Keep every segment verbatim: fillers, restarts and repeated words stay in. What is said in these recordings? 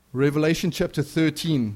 Revelation chapter thirteen.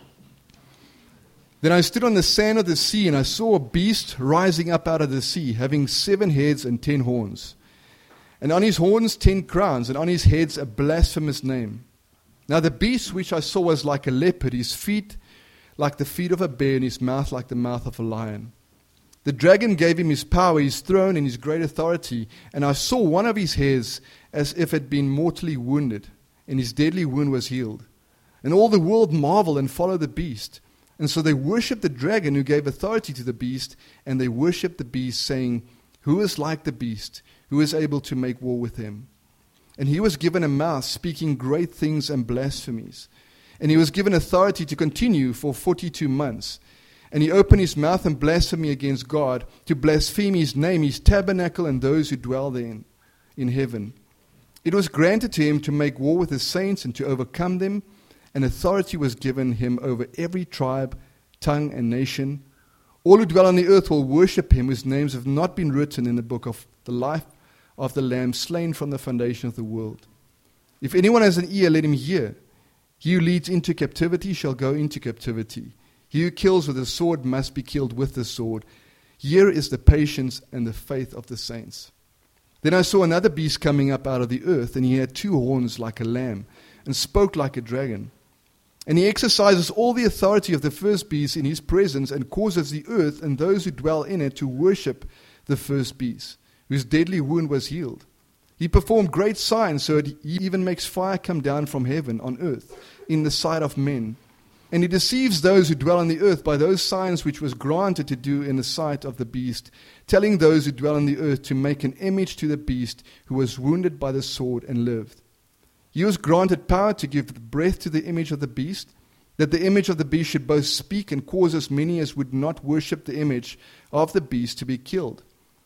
Then I stood on the sand of the sea, and I saw a beast rising up out of the sea, having seven heads and ten horns. And on his horns ten crowns, and on his heads a blasphemous name. Now the beast which I saw was like a leopard, his feet like the feet of a bear, and his mouth like the mouth of a lion. The dragon gave him his power, his throne, and his great authority. And I saw one of his hairs as if it had been mortally wounded, and his deadly wound was healed. And all the world marveled and followed the beast. And so they worshipped the dragon who gave authority to the beast, and they worshipped the beast, saying, Who is like the beast? Who is able to make war with him? And he was given a mouth, speaking great things and blasphemies. And he was given authority to continue for forty-two months. And he opened his mouth and blasphemed against God, to blaspheme his name, his tabernacle, and those who dwell therein in heaven. It was granted to him to make war with the saints and to overcome them, and authority was given him over every tribe, tongue, and nation. All who dwell on the earth will worship him, whose names have not been written in the book of the life of the Lamb, slain from the foundation of the world. If anyone has an ear, let him hear. He who leads into captivity shall go into captivity. He who kills with the sword must be killed with the sword. Here is the patience and the faith of the saints. Then I saw another beast coming up out of the earth, and he had two horns like a lamb, and spoke like a dragon. And he exercises all the authority of the first beast in his presence, and causes the earth and those who dwell in it to worship the first beast, whose deadly wound was healed. He performed great signs, so that he even makes fire come down from heaven on earth in the sight of men. And he deceives those who dwell on the earth by those signs which was granted to do in the sight of the beast, telling those who dwell on the earth to make an image to the beast who was wounded by the sword and lived. He was granted power to give breath to the image of the beast, that the image of the beast should both speak and cause as many as would not worship the image of the beast to be killed.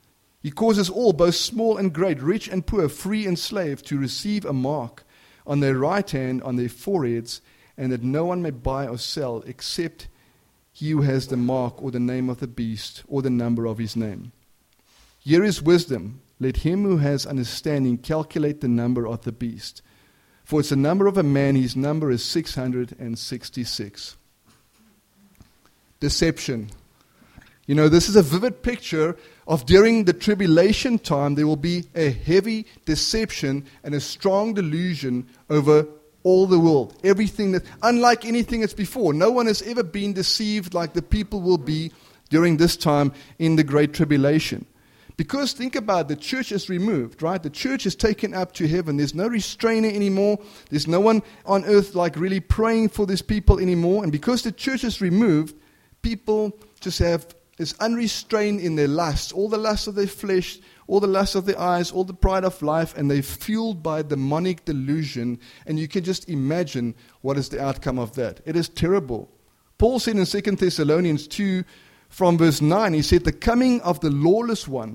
He causes all, both small and great, rich and poor, free and slave, to receive a mark on their right hand, on their foreheads, and that no one may buy or sell except he who has the mark or the name of the beast or the number of his name. Here is wisdom. Let him who has understanding calculate the number of the beast. For it's the number of a man, his number is six hundred sixty-six. Deception. You know, this is a vivid picture of during the tribulation time, there will be a heavy deception and a strong delusion over all the world. Everything that, unlike anything that's before. No one has ever been deceived like the people will be during this time in the Great Tribulation. Because think about it, the church is removed, right? The church is taken up to heaven. There's no restrainer anymore. There's no one on earth like really praying for these people anymore. And because the church is removed, people just have is unrestrained in their lusts, all the lust of their flesh, all the lust of their eyes, all the pride of life, and they're fueled by demonic delusion. And you can just imagine what is the outcome of that. It is terrible. Paul said in Second Thessalonians two, from verse nine, he said, the coming of the lawless one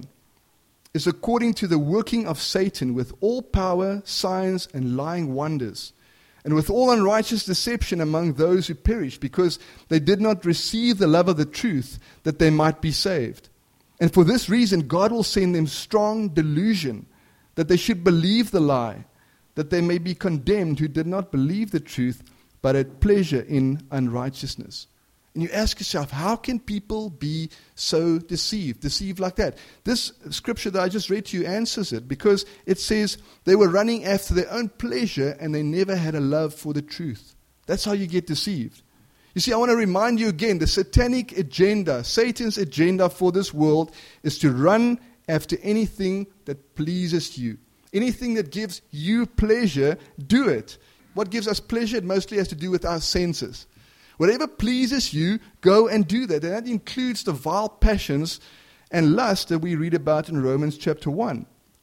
is according to the working of Satan with all power, signs, and lying wonders, and with all unrighteous deception among those who perish, because they did not receive the love of the truth, that they might be saved. And for this reason, God will send them strong delusion, that they should believe the lie, that they may be condemned who did not believe the truth, but had pleasure in unrighteousness. And you ask yourself, how can people be so deceived, deceived like that? This scripture that I just read to you answers it, because it says they were running after their own pleasure and they never had a love for the truth. That's how you get deceived. You see, I want to remind you again, the satanic agenda, Satan's agenda for this world is to run after anything that pleases you. Anything that gives you pleasure, do it. What gives us pleasure? It mostly has to do with our senses. Whatever pleases you, go and do that. And that includes the vile passions and lust that we read about in Romans chapter one.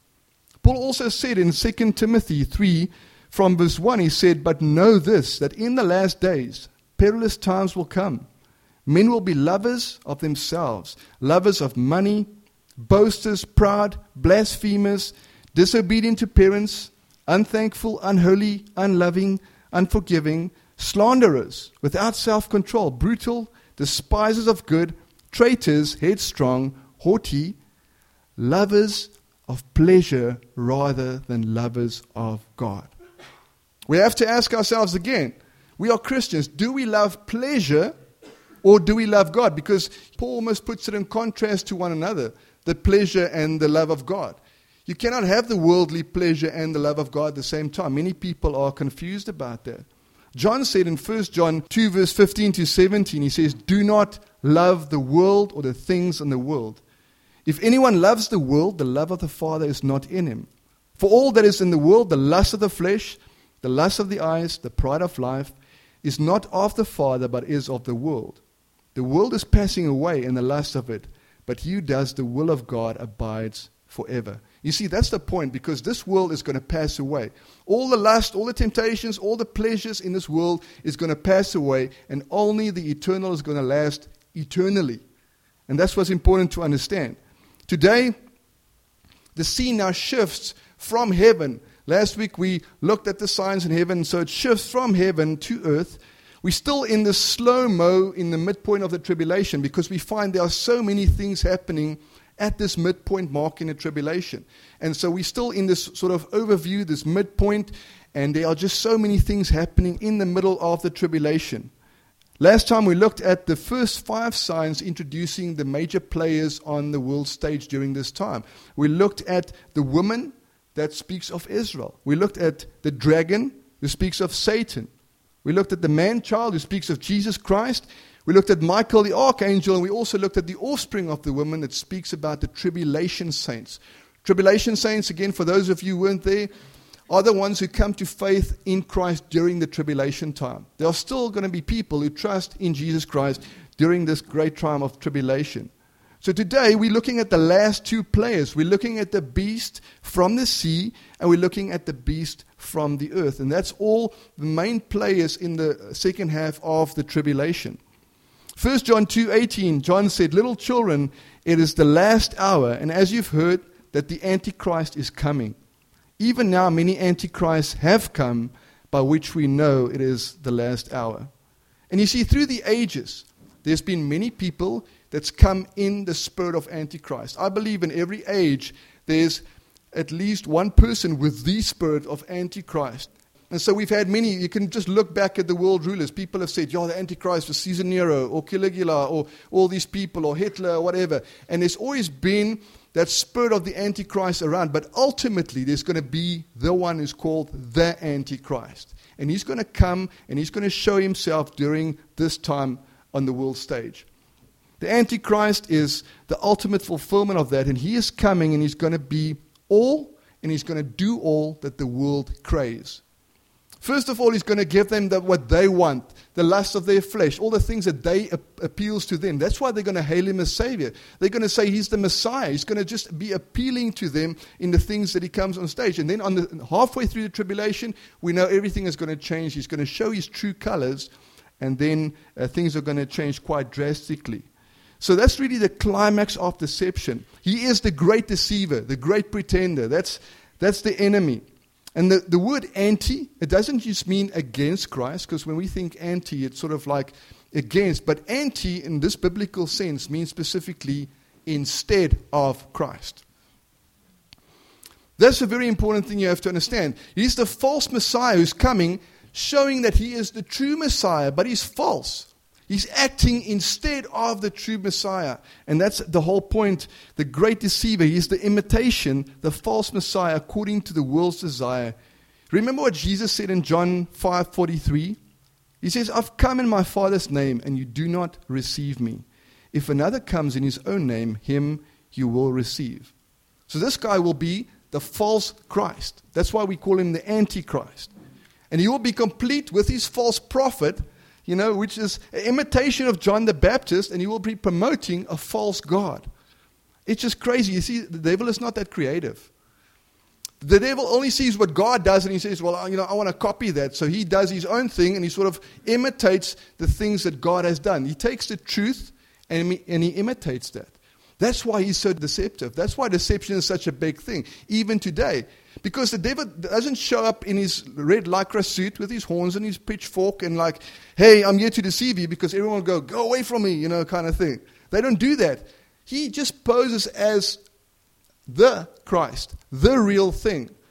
Paul also said in Second Timothy three, from verse one, he said, but know this, that in the last days, perilous times will come. Men will be lovers of themselves, lovers of money, boasters, proud, blasphemers, disobedient to parents, unthankful, unholy, unloving, unforgiving, slanderers, without self-control, brutal, despisers of good, traitors, headstrong, haughty, lovers of pleasure rather than lovers of God. We have to ask ourselves again, we are Christians, do we love pleasure or do we love God? Because Paul almost puts it in contrast to one another, the pleasure and the love of God. You cannot have the worldly pleasure and the love of God at the same time. Many people are confused about that. John said in First John two, verse fifteen to seventeen, he says, do not love the world or the things in the world. If anyone loves the world, the love of the Father is not in him. For all that is in the world, the lust of the flesh, the lust of the eyes, the pride of life, is not of the Father, but is of the world. The world is passing away and the lust of it, but he who does the will of God abides forever. You see, that's the point, because this world is going to pass away. All the lust, all the temptations, all the pleasures in this world is going to pass away, and only the eternal is going to last eternally. And that's what's important to understand. Today, the scene now shifts from heaven. Last week we looked at the signs in heaven, so it shifts from heaven to earth. We're still in the slow-mo in the midpoint of the tribulation, because we find there are so many things happening at this midpoint mark in the tribulation. And so we're still in this sort of overview, this midpoint, and there are just so many things happening in the middle of the tribulation. Last time we looked at the first five signs introducing the major players on the world stage during this time. We looked at the woman that speaks of Israel. We looked at the dragon who speaks of Satan. We looked at the man-child who speaks of Jesus Christ. We looked at Michael the archangel, and we also looked at the offspring of the woman that speaks about the tribulation saints. Tribulation saints, again, for those of you who weren't there, are the ones who come to faith in Christ during the tribulation time. There are still going to be people who trust in Jesus Christ during this great time of tribulation. So today we're looking at the last two players. We're looking at the beast from the sea, and we're looking at the beast from the earth. And that's all the main players in the second half of the tribulation. First John two eighteen, John said, little children, it is the last hour, and as you've heard, that the Antichrist is coming. Even now many Antichrists have come, by which we know it is the last hour. And you see, through the ages, there's been many people that's come in the spirit of Antichrist. I believe in every age, there's at least one person with the spirit of Antichrist. And so we've had many. You can just look back at the world rulers. People have said, yeah, the Antichrist was Caesar Nero or Caligula or all these people or Hitler or whatever. And there's always been that spirit of the Antichrist around. But ultimately, there's going to be the one who's called the Antichrist. And he's going to come and he's going to show himself during this time on the world stage. The Antichrist is the ultimate fulfillment of that. And he is coming and he's going to be all and he's going to do all that the world craves. First of all, he's going to give them the, what they want, the lust of their flesh, all the things that they ap- appeals to them. That's why they're going to hail him as Savior. They're going to say he's the Messiah. He's going to just be appealing to them in the things that he comes on stage. And then on the halfway through the tribulation, we know everything is going to change. He's going to show his true colors, and then uh, things are going to change quite drastically. So that's really the climax of deception. He is the great deceiver, the great pretender. That's, that's the enemy. And the, the word anti, it doesn't just mean against Christ, because when we think anti, it's sort of like against. But anti, in this biblical sense, means specifically instead of Christ. That's a very important thing you have to understand. He's the false Messiah who's coming, showing that he is the true Messiah, but he's false. He's acting instead of the true Messiah. And that's the whole point. The great deceiver, he is the imitation, the false Messiah, according to the world's desire. Remember what Jesus said in John five forty-three? He says, I've come in my Father's name, and you do not receive me. If another comes in his own name, him you will receive. So this guy will be the false Christ. That's why we call him the Antichrist. And he will be complete with his false prophet, you know, which is an imitation of John the Baptist, and he will be promoting a false God. It's just crazy. You see, the devil is not that creative. The devil only sees what God does, and he says, well, you know, I want to copy that. So he does his own thing, and he sort of imitates the things that God has done. He takes the truth, and he, and he imitates that. That's why he's so deceptive. That's why deception is such a big thing, even today. Because the devil doesn't show up in his red lycra suit with his horns and his pitchfork and like, hey, I'm here to deceive you, because everyone will go, go away from me, you know, kind of thing. They don't do that. He just poses as the Christ, the real thing.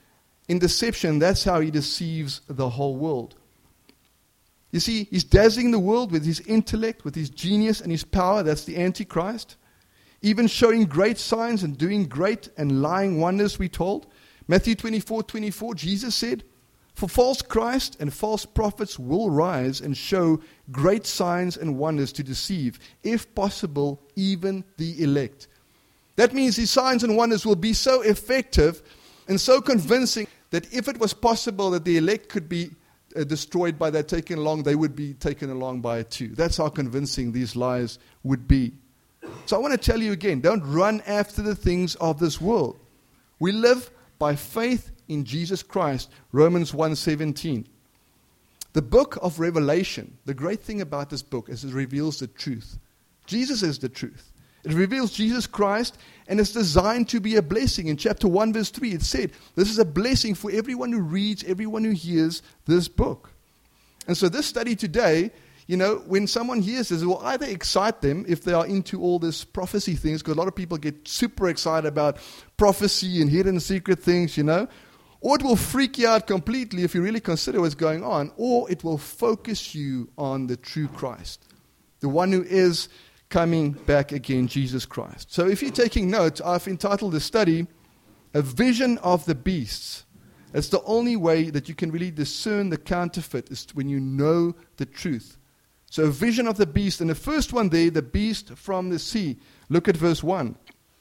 in deception. That's how he deceives the whole world. You see, he's dazzling the world with his intellect, with his genius and his power. That's the Antichrist. Even showing great signs and doing great and lying wonders, we're told. Matthew twenty-four twenty-four, Jesus said, "For false Christ and false prophets will rise and show great signs and wonders to deceive, if possible, even the elect." That means these signs and wonders will be so effective and so convincing that if it was possible that the elect could be uh, destroyed by that taken along, they would be taken along by it too. That's how convincing these lies would be. So I want to tell you again, don't run after the things of this world. We live by faith in Jesus Christ, Romans one seventeen. The book of Revelation, the great thing about this book is it reveals the truth. Jesus is the truth. It reveals Jesus Christ, and it's designed to be a blessing. In chapter one, verse three, it said, this is a blessing for everyone who reads, everyone who hears this book. And so this study today, you know, when someone hears this, it will either excite them if they are into all this prophecy things, because a lot of people get super excited about prophecy and hidden secret things, you know, or it will freak you out completely if you really consider what's going on, or it will focus you on the true Christ, the one who is coming back again, Jesus Christ. So if you're taking notes, I've entitled the study, A Vision of the Beasts. It's the only way that you can really discern the counterfeit is when you know the truth. So a vision of the beast. And the first one there, the beast from the sea. Look at verse one.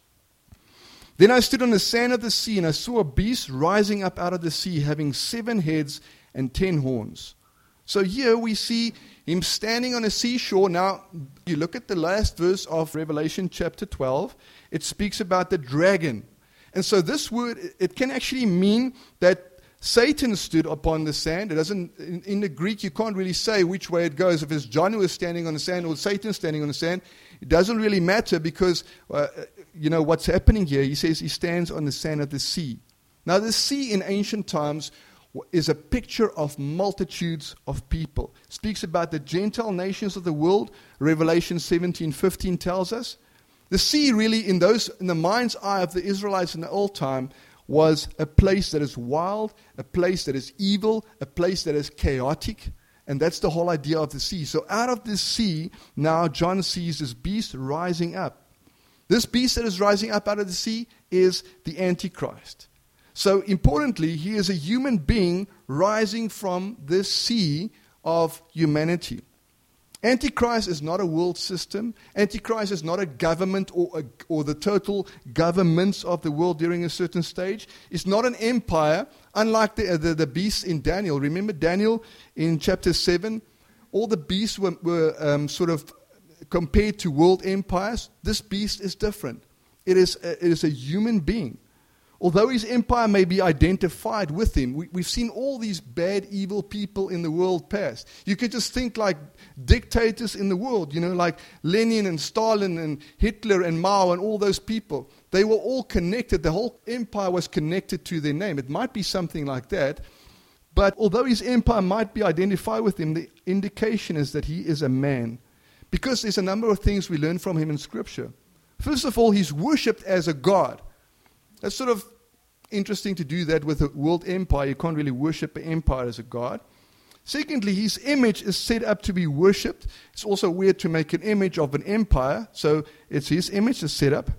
Then I stood on the sand of the sea, and I saw a beast rising up out of the sea, having seven heads and ten horns. So here we see him standing on a seashore. Now, you look at the last verse of Revelation chapter twelve. It speaks about the dragon. And so this word, it can actually mean that Satan stood upon the sand. It doesn't, in, in the Greek, you can't really say which way it goes. If it's John who is standing on the sand or Satan standing on the sand, it doesn't really matter because, uh, you know, what's happening here, he says he stands on the sand of the sea. Now, the sea in ancient times is a picture of multitudes of people. It speaks about the Gentile nations of the world. Revelation seventeen fifteen tells us. The sea really, in those in the mind's eye of the Israelites in the old time, was a place that is wild, a place that is evil, a place that is chaotic. And that's the whole idea of the sea. So out of this sea, now John sees this beast rising up. This beast that is rising up out of the sea is the Antichrist. So importantly, he is a human being rising from this sea of humanity. Antichrist is not a world system. Antichrist is not a government or, a, or the total governments of the world during a certain stage. It's not an empire, unlike the, the, the beasts in Daniel. Remember Daniel in chapter seven? All the beasts were, were um, sort of compared to world empires. This beast is different. It is a, it is a human being. Although his empire may be identified with him, we, we've seen all these bad, evil people in the world past. You could just think like dictators in the world, you know, like Lenin and Stalin and Hitler and Mao and all those people. They were all connected. The whole empire was connected to their name. It might be something like that. But although his empire might be identified with him, the indication is that he is a man. Because there's a number of things we learn from him in Scripture. First of all, he's worshipped as a god. That's sort of interesting to do that with a world empire. You can't really worship an empire as a god. Secondly, his image is set up to be worshipped. It's also weird to make an image of an empire. So it's his image is set up.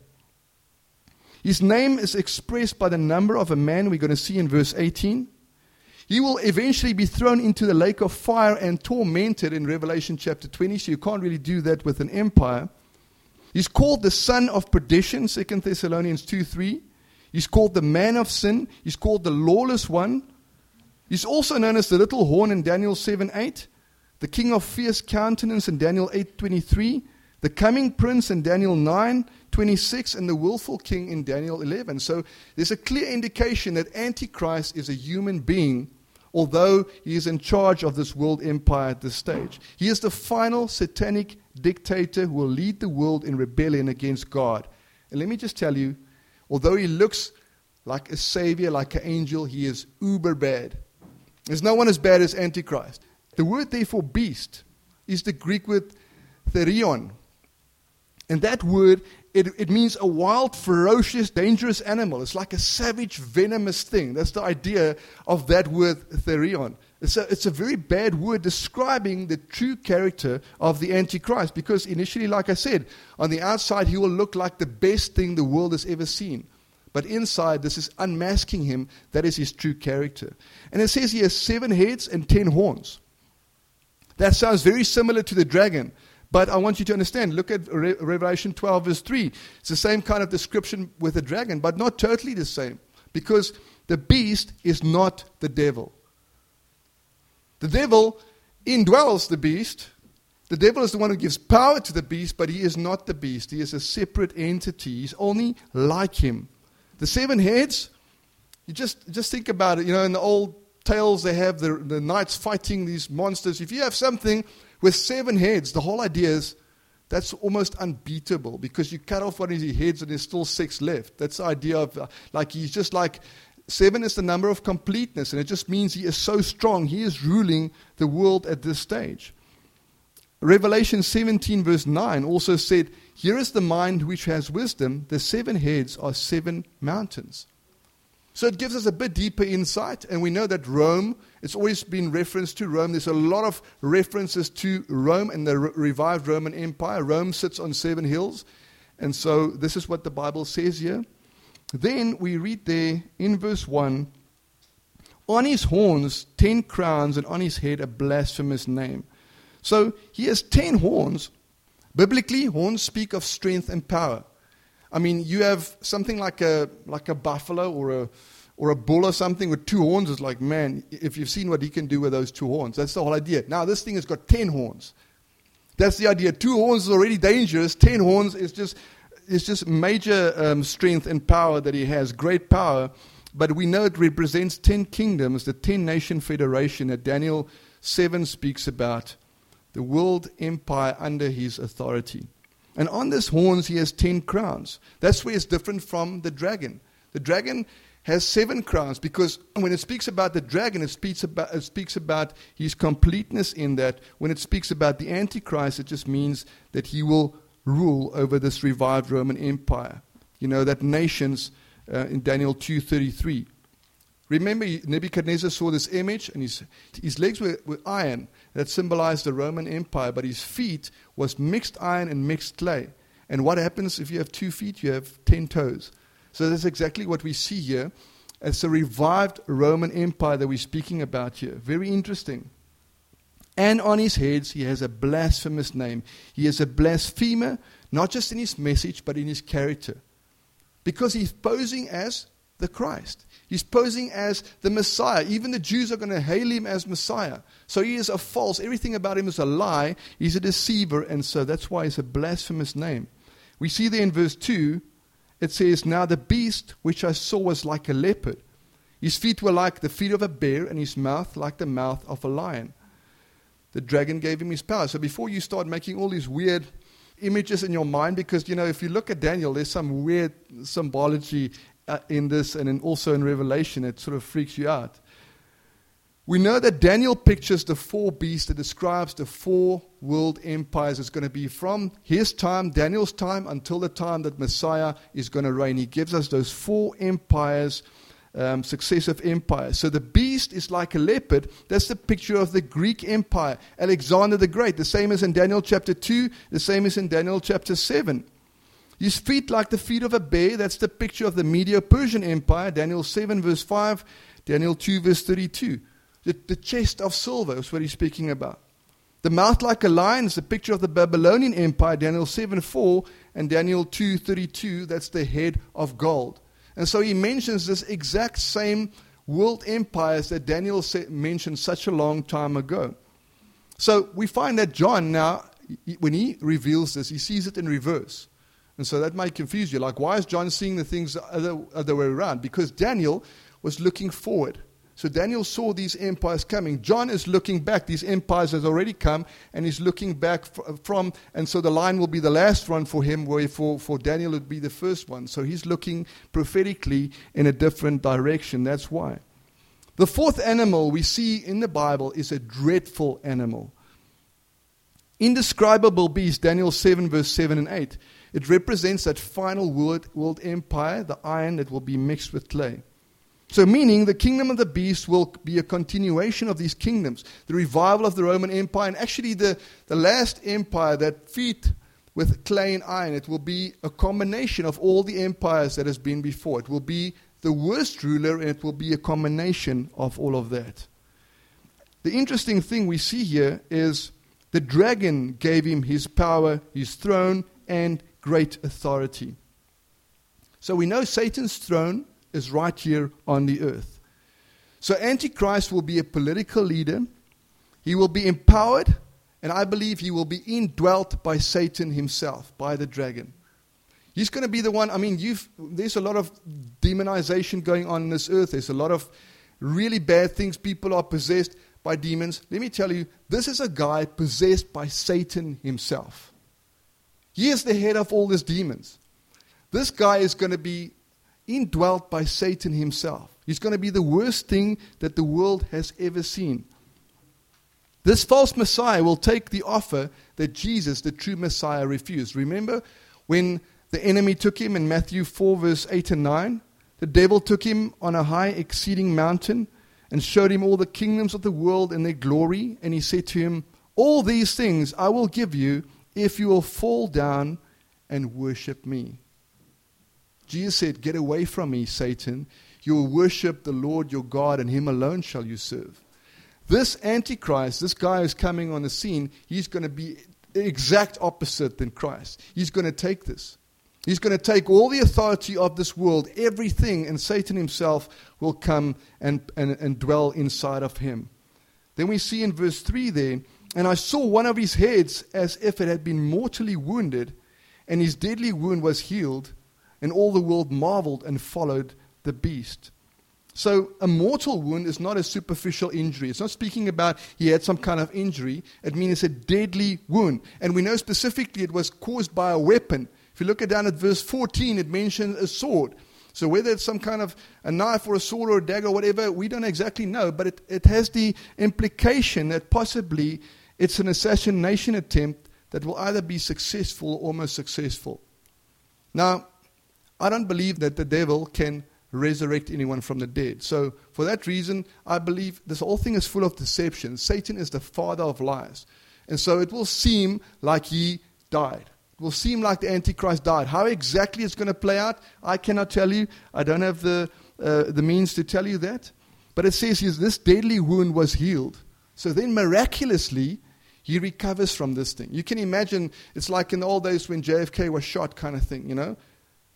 His name is expressed by the number of a man we're going to see in verse eighteen. He will eventually be thrown into the lake of fire and tormented in Revelation chapter twenty. So you can't really do that with an empire. He's called the son of perdition, Second Thessalonians two three. He's called the man of sin. He's called the lawless one. He's also known as the little horn in Daniel seven eight, the king of fierce countenance in Daniel eight twenty-three, the coming prince in Daniel nine twenty-six, and the willful king in Daniel eleven. So there's a clear indication that Antichrist is a human being, although he is in charge of this world empire at this stage. He is the final satanic dictator who will lead the world in rebellion against God. And let me just tell you, although he looks like a savior, like an angel, he is uber bad. There's no one as bad as Antichrist. The word there for beast is the Greek word therion. And that word it, it means a wild, ferocious, dangerous animal. It's like a savage, venomous thing. That's the idea of that word therion. It's a, it's a very bad word describing the true character of the Antichrist, because initially, like I said, on the outside he will look like the best thing the world has ever seen. But inside, this is unmasking him. That is his true character. And it says he has seven heads and ten horns. That sounds very similar to the dragon. But I want you to understand, look at Re- Revelation twelve verse three. It's the same kind of description with the dragon, but not totally the same. Because the beast is not the devil. The devil indwells the beast. The devil is the one who gives power to the beast, but he is not the beast. He is a separate entity. He's only like him. The seven heads, you just, just think about it. You know, in the old tales, they have the, the knights fighting these monsters. If you have something with seven heads, the whole idea is that's almost unbeatable, because you cut off one of his heads and there's still six left. That's the idea of, uh, like, he's just like, seven is the number of completeness, and it just means he is so strong. He is ruling the world at this stage. Revelation seventeen verse nine also said, here is the mind which has wisdom. The seven heads are seven mountains. So it gives us a bit deeper insight, and we know that Rome, it's always been referenced to Rome. There's a lot of references to Rome and the re- revived Roman Empire. Rome sits on seven hills, and so this is what the Bible says here. Then we read there in verse one, on his horns ten crowns, and on his head a blasphemous name. So he has ten horns. Biblically, horns speak of strength and power. I mean, you have something like a like a buffalo or a or a bull or something with two horns. It's like, man, if you've seen what he can do with those two horns, that's the whole idea. Now this thing has got ten horns. That's the idea. Two horns is already dangerous. Ten horns is just It's just major um, strength and power that he has, great power. But we know it represents ten kingdoms, the ten-nation federation that Daniel seven speaks about, the world empire under his authority. And on this horns he has ten crowns. That's where it's different from the dragon. The dragon has seven crowns, because when it speaks about the dragon, it speaks about, it speaks about his completeness in that. When it speaks about the Antichrist, it just means that he will rule over this revived Roman Empire. You know, that nations uh, in Daniel two thirty-three. Remember, Nebuchadnezzar saw this image, and his, his legs were, were iron. That symbolized the Roman Empire, but his feet was mixed iron and mixed clay. And what happens if you have two feet? You have ten toes. So that's exactly what we see here. It's a revived Roman Empire that we're speaking about here. Very interesting. And on his heads, he has a blasphemous name. He is a blasphemer, not just in his message, but in his character. Because he's posing as the Christ. He's posing as the Messiah. Even the Jews are going to hail him as Messiah. So he is a false. Everything about him is a lie. He's a deceiver, and so that's why it's a blasphemous name. We see there in verse two, it says, now the beast which I saw was like a leopard. His feet were like the feet of a bear, and his mouth like the mouth of a lion. The dragon gave him his power. So before you start making all these weird images in your mind, because, you know, if you look at Daniel, there's some weird symbology uh, in this, and in, also in Revelation, it sort of freaks you out. We know that Daniel pictures the four beasts that describes the four world empires. It's going to be from his time, Daniel's time, until the time that Messiah is going to reign. He gives us those four empires, Um, successive empires. So the beast is like a leopard. That's the picture of the Greek Empire. Alexander the Great, the same as in Daniel chapter two, the same as in Daniel chapter seven. His feet like the feet of a bear. That's the picture of the Medo-Persian Empire. Daniel seven verse five, Daniel two verse thirty-two. The, the chest of silver is what he's speaking about. The mouth like a lion is the picture of the Babylonian Empire. Daniel seven four and Daniel two thirty-two. That's the head of gold. And so he mentions this exact same world empires that Daniel mentioned such a long time ago. So we find that John now, when he reveals this, he sees it in reverse. And so that might confuse you. Like, why is John seeing the things the other, other way around? Because Daniel was looking forward. So Daniel saw these empires coming. John is looking back. These empires have already come, and he's looking back from, and so the line will be the last one for him, where for, for Daniel it would be the first one. So he's looking prophetically in a different direction. That's why. The fourth animal we see in the Bible is a dreadful animal. Indescribable beast, Daniel seven, verse seven and eight. It represents that final world, world empire, the iron that will be mixed with clay. So meaning the kingdom of the beast will be a continuation of these kingdoms. The revival of the Roman Empire, and actually the, the last empire that feet with clay and iron, it will be a combination of all the empires that has been before. It will be the worst ruler, and it will be a combination of all of that. The interesting thing we see here is the dragon gave him his power, his throne, and great authority. So we know Satan's throne is right here on the earth. So Antichrist will be a political leader. He will be empowered, and I believe he will be indwelt by Satan himself, by the dragon. He's going to be the one. I mean, you've, there's a lot of demonization going on in this earth. There's a lot of really bad things. People are possessed by demons. Let me tell you, this is a guy possessed by Satan himself. He is the head of all these demons. This guy is going to be indwelt by Satan himself. He's going to be the worst thing that the world has ever seen. This false Messiah will take the offer that Jesus, the true Messiah, refused. Remember when the enemy took him in Matthew four, verse eight and nine? The devil took him on a high exceeding mountain and showed him all the kingdoms of the world and their glory. And he said to him, all these things I will give you if you will fall down and worship me. Jesus said, get away from me, Satan. You will worship the Lord your God, and him alone shall you serve. This Antichrist, this guy who's coming on the scene, he's going to be the exact opposite than Christ. He's going to take this. He's going to take all the authority of this world, everything, and Satan himself will come and, and, and dwell inside of him. Then we see in verse three there, and I saw one of his heads as if it had been mortally wounded, and his deadly wound was healed, and all the world marveled and followed the beast. So a mortal wound is not a superficial injury. It's not speaking about he had some kind of injury. It means it's a deadly wound. And we know specifically it was caused by a weapon. If you look at down at verse fourteen, it mentions a sword. So whether it's some kind of a knife or a sword or a dagger or whatever, we don't exactly know. But it, it has the implication that possibly it's an assassination attempt that will either be successful or almost successful. Now, I don't believe that the devil can resurrect anyone from the dead. So for that reason, I believe this whole thing is full of deception. Satan is the father of lies. And so it will seem like he died. It will seem like the Antichrist died. How exactly it's going to play out, I cannot tell you. I don't have the uh, the means to tell you that. But it says here, this deadly wound was healed. So then miraculously, he recovers from this thing. You can imagine, it's like in the old days when J F K was shot kind of thing, you know.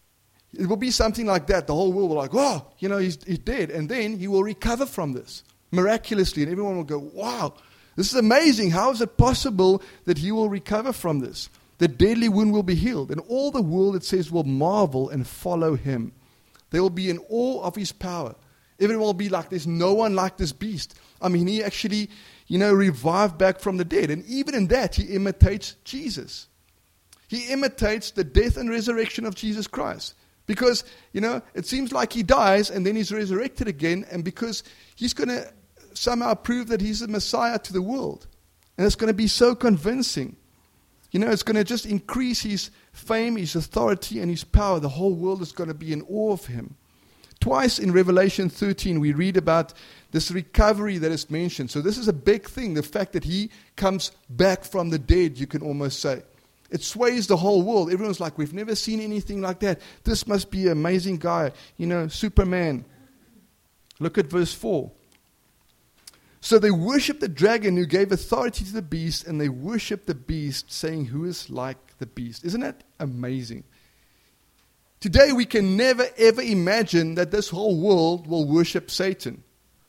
It will be something like that. The whole world will be like, oh, you know, he's, he's dead. And then he will recover from this miraculously. And everyone will go, wow, this is amazing. How is it possible that he will recover from this? The deadly wound will be healed. And all the world, it says, will marvel and follow him. They will be in awe of his power. Everyone will be like, there's no one like this beast. I mean, he actually, you know, revived back from the dead. And even in that, he imitates Jesus. He imitates the death and resurrection of Jesus Christ. Because, you know, it seems like he dies and then he's resurrected again. And because he's going to somehow prove that he's the Messiah to the world. And it's going to be so convincing. You know, it's going to just increase his fame, his authority, and his power. The whole world is going to be in awe of him. Twice in Revelation thirteen, we read about this recovery that is mentioned. So this is a big thing, the fact that he comes back from the dead, you can almost say. It sways the whole world. Everyone's like, we've never seen anything like that. This must be an amazing guy. You know, Superman. Look at verse four. So they worship the dragon who gave authority to the beast, and they worship the beast, saying, who is like the beast? Isn't that amazing? Today we can never ever imagine that this whole world will worship Satan.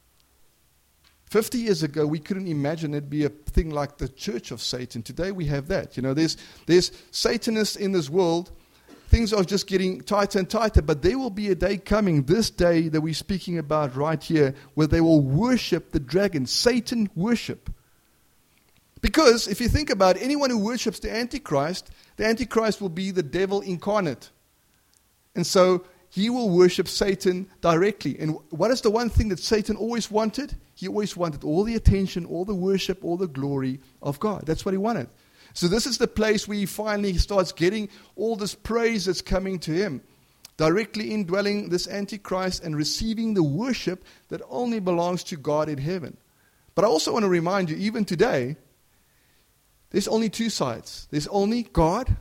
Fifty years ago, we couldn't imagine it'd be a thing like the Church of Satan. Today we have that. You know, there's there's Satanists in this world. Things are just getting tighter and tighter, but there will be a day coming, this day that we're speaking about right here, where they will worship the dragon, Satan worship. Because if you think about it, anyone who worships the Antichrist, the Antichrist will be the devil incarnate. And so he will worship Satan directly. And what is the one thing that Satan always wanted? He always wanted all the attention, all the worship, all the glory of God. That's what he wanted. So this is the place where he finally starts getting all this praise that's coming to him, directly indwelling this Antichrist and receiving the worship that only belongs to God in heaven. But I also want to remind you, even today, there's only two sides. There's only God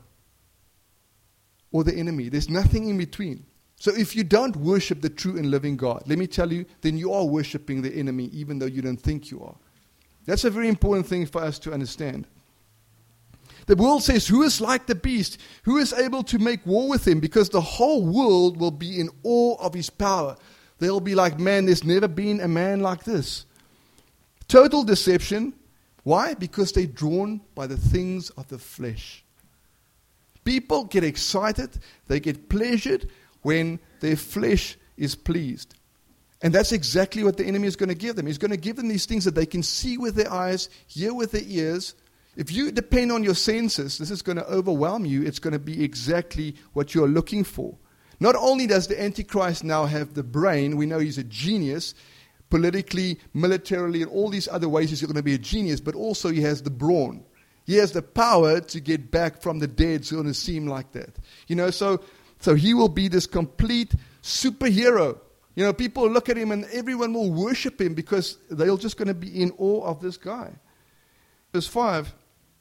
or the enemy. There's nothing in between. So if you don't worship the true and living God, let me tell you, then you are worshiping the enemy, even though you don't think you are. That's a very important thing for us to understand. The world says, who is like the beast? Who is able to make war with him? Because the whole world will be in awe of his power. They'll be like, man, there's never been a man like this. Total deception. Why? Because they're drawn by the things of the flesh. People get excited, they get pleasured when their flesh is pleased. And that's exactly what the enemy is going to give them. He's going to give them these things that they can see with their eyes, hear with their ears. If you depend on your senses, this is going to overwhelm you. It's going to be exactly what you're looking for. Not only does the Antichrist now have the brain, we know he's a genius, politically, militarily, and all these other ways he's going to be a genius, but also he has the brawn. He has the power to get back from the dead. It's going to seem like that. You know, so, so he will be this complete superhero. You know, people look at him and everyone will worship him because they're just going to be in awe of this guy. Verse five.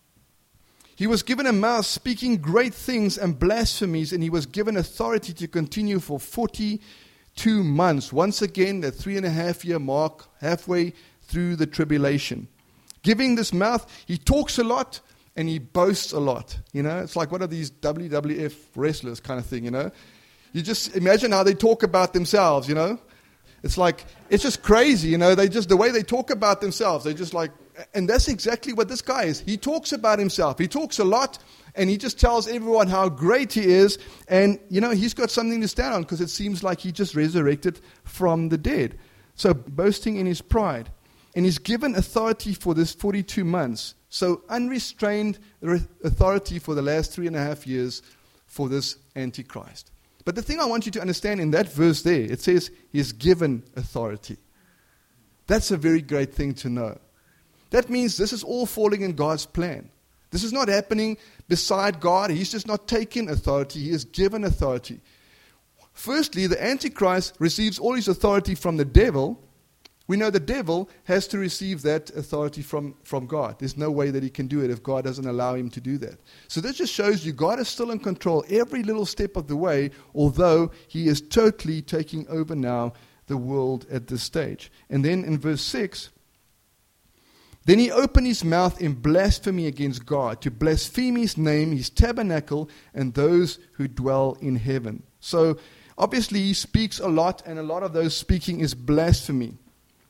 He was given a mouth speaking great things and blasphemies, and he was given authority to continue for forty-two months. Once again, the three and a half year mark, halfway through the tribulation. Giving this mouth, he talks a lot and he boasts a lot. You know, it's like one of these W W F wrestlers kind of thing, you know. You just imagine how they talk about themselves, you know. It's like, it's just crazy, you know. They just, the way they talk about themselves, they just like, and that's exactly what this guy is. He talks about himself. He talks a lot, and he just tells everyone how great he is. And, you know, he's got something to stand on because it seems like he just resurrected from the dead. So boasting in his pride. And he's given authority for this forty-two months. So unrestrained authority for the last three and a half years for this Antichrist. But the thing I want you to understand in that verse there, it says he's given authority. That's a very great thing to know. That means this is all falling in God's plan. This is not happening beside God. He's just not taken authority. He is given authority. Firstly, the Antichrist receives all his authority from the devil. We know the devil has to receive that authority from, from God. There's no way that he can do it if God doesn't allow him to do that. So this just shows you God is still in control every little step of the way, although he is totally taking over now the world at this stage. And then in verse six, then he opened his mouth in blasphemy against God, to blaspheme his name, his tabernacle, and those who dwell in heaven. So obviously he speaks a lot, and a lot of those speaking is blasphemy.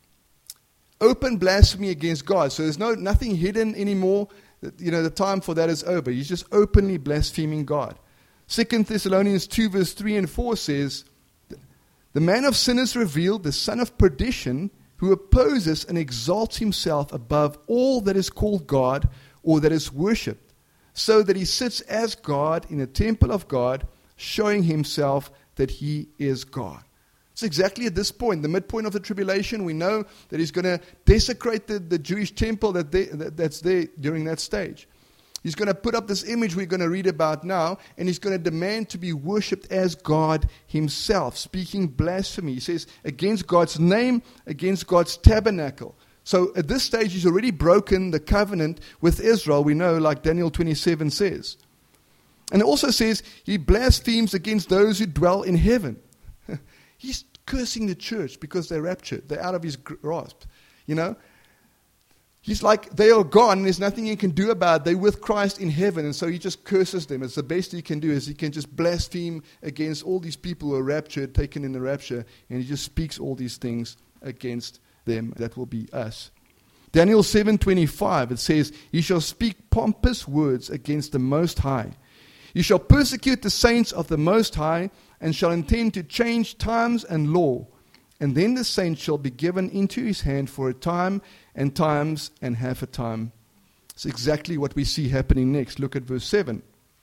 Open blasphemy against God. So there's no nothing hidden anymore. You know, the time for that is over. He's just openly blaspheming God. Second Thessalonians two verse three and four says, the man of sin is revealed, the son of perdition, who opposes and exalts himself above all that is called God or that is worshipped, so that he sits as God in the temple of God, showing himself that he is God. It's exactly at this point, the midpoint of the tribulation. We know that he's going to desecrate the, the Jewish temple that, they, that that's there during that stage. He's going to put up this image we're going to read about now, and he's going to demand to be worshipped as God himself, speaking blasphemy. He says, against God's name, against God's tabernacle. So at this stage, he's already broken the covenant with Israel, we know, like Daniel twenty-seven says. And it also says he blasphemes against those who dwell in heaven. He's cursing the church because they're raptured. They're out of his grasp, you know. He's like, they are gone, and there's nothing he can do about it. They're with Christ in heaven, and so he just curses them. It's the best he can do is he can just blaspheme against all these people who are raptured, taken in the rapture, and he just speaks all these things against them. That will be us. Daniel seven twenty-five, it says, he shall speak pompous words against the Most High. He shall persecute the saints of the Most High, and shall intend to change times and law. And then the saints shall be given into his hand for a time, and times, and half a time. It's exactly what we see happening next. Look at verse seven.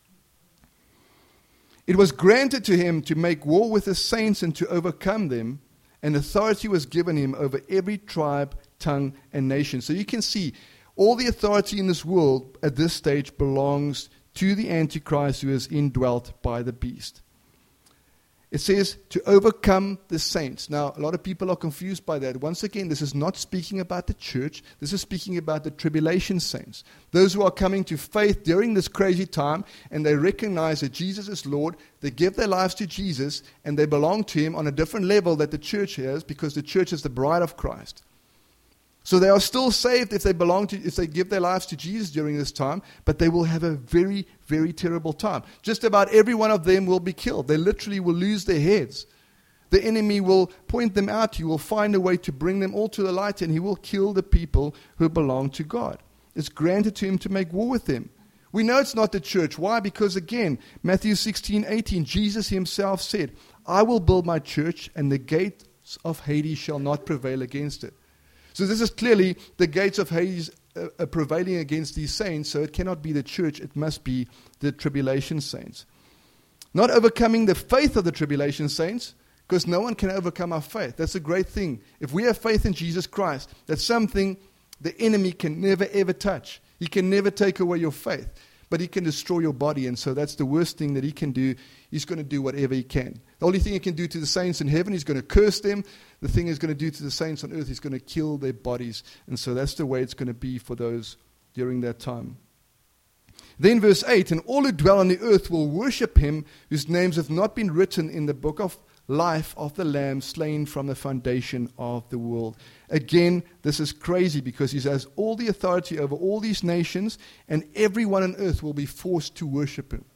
It was granted to him to make war with the saints and to overcome them, and authority was given him over every tribe, tongue, and nation. So you can see, All the authority in this world at this stage belongs to the Antichrist who is indwelt by the beast. It says to overcome the saints. Now, a lot of people are confused by that. Once again, this is not speaking about the church. This is speaking about the tribulation saints. Those who are coming to faith during this crazy time, and they recognize that Jesus is Lord. They give their lives to Jesus, and they belong to Him on a different level that the church has, because the church is the bride of Christ. So they are still saved if they belong to, if they give their lives to Jesus during this time, but they will have a very, very terrible time. Just about every one of them will be killed. They literally will lose their heads. The enemy will point them out. He will find a way to bring them all to the light, and he will kill the people who belong to God. It's granted to him to make war with them. We know it's not the church. Why? Because again, Matthew sixteen eighteen, Jesus himself said, I will build my church, and the gates of Hades shall not prevail against it. So this is clearly the gates of Hades uh, uh, prevailing against these saints, so it cannot be the church, it must be the tribulation saints. Not overcoming the faith of the tribulation saints, because no one can overcome our faith. That's a great thing. If we have faith in Jesus Christ, that's something the enemy can never ever touch. He can never take away your faith, but he can destroy your body, and so that's the worst thing that he can do. He's going to do whatever he can. The only thing he can do to the saints in heaven, he's going to curse them. The thing he's going to do to the saints on earth, he's going to kill their bodies. And so that's the way it's going to be for those during that time. Then verse eight, and all who dwell on the earth will worship him, whose names have not been written in the book of life of the Lamb slain from the foundation of the world. Again, this is crazy because he has all the authority over all these nations, and everyone on earth will be forced to worship him.